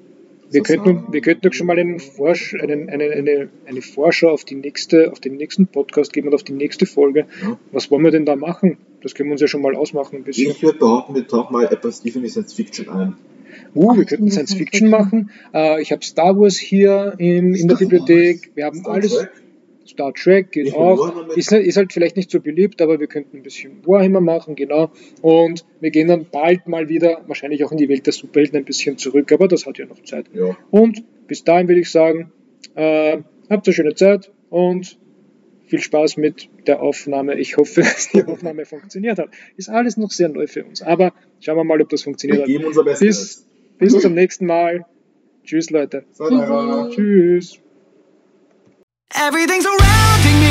Wir könnten, wir könnten doch schon mal einen Vorsch einen, eine, eine, eine Vorschau auf, die nächste, auf den nächsten Podcast geben und auf die nächste Folge. Ja. Was wollen wir denn da machen? Das können wir uns ja schon mal ausmachen ein bisschen. Ich würde behaupten, wir tauchen mal etwas tiefer in die Science Fiction ein. Uh, Ach, wir ich könnten liebe Science Science Fiction Fiction. machen. Äh, ich habe Star Wars hier in, in der Star Bibliothek. Wir haben Star alles. Trek? Star Trek geht Ich bin auch. Warhammer mit- Ist, ist halt vielleicht nicht so beliebt, aber wir könnten ein bisschen Warhammer machen, genau. Und wir gehen dann bald mal wieder, wahrscheinlich auch in die Welt der Superhelden ein bisschen zurück, aber das hat ja noch Zeit. Ja. Und bis dahin würde ich sagen, äh, habt eine schöne Zeit und viel Spaß mit der Aufnahme. Ich hoffe, dass die Aufnahme funktioniert hat. Ist alles noch sehr neu für uns, aber schauen wir mal, ob das funktioniert Wir hat. geben unser Bestes. Bis, bis zum nächsten Mal. Tschüss, Leute. Sayonara. Tschüss. Everything's surrounding me.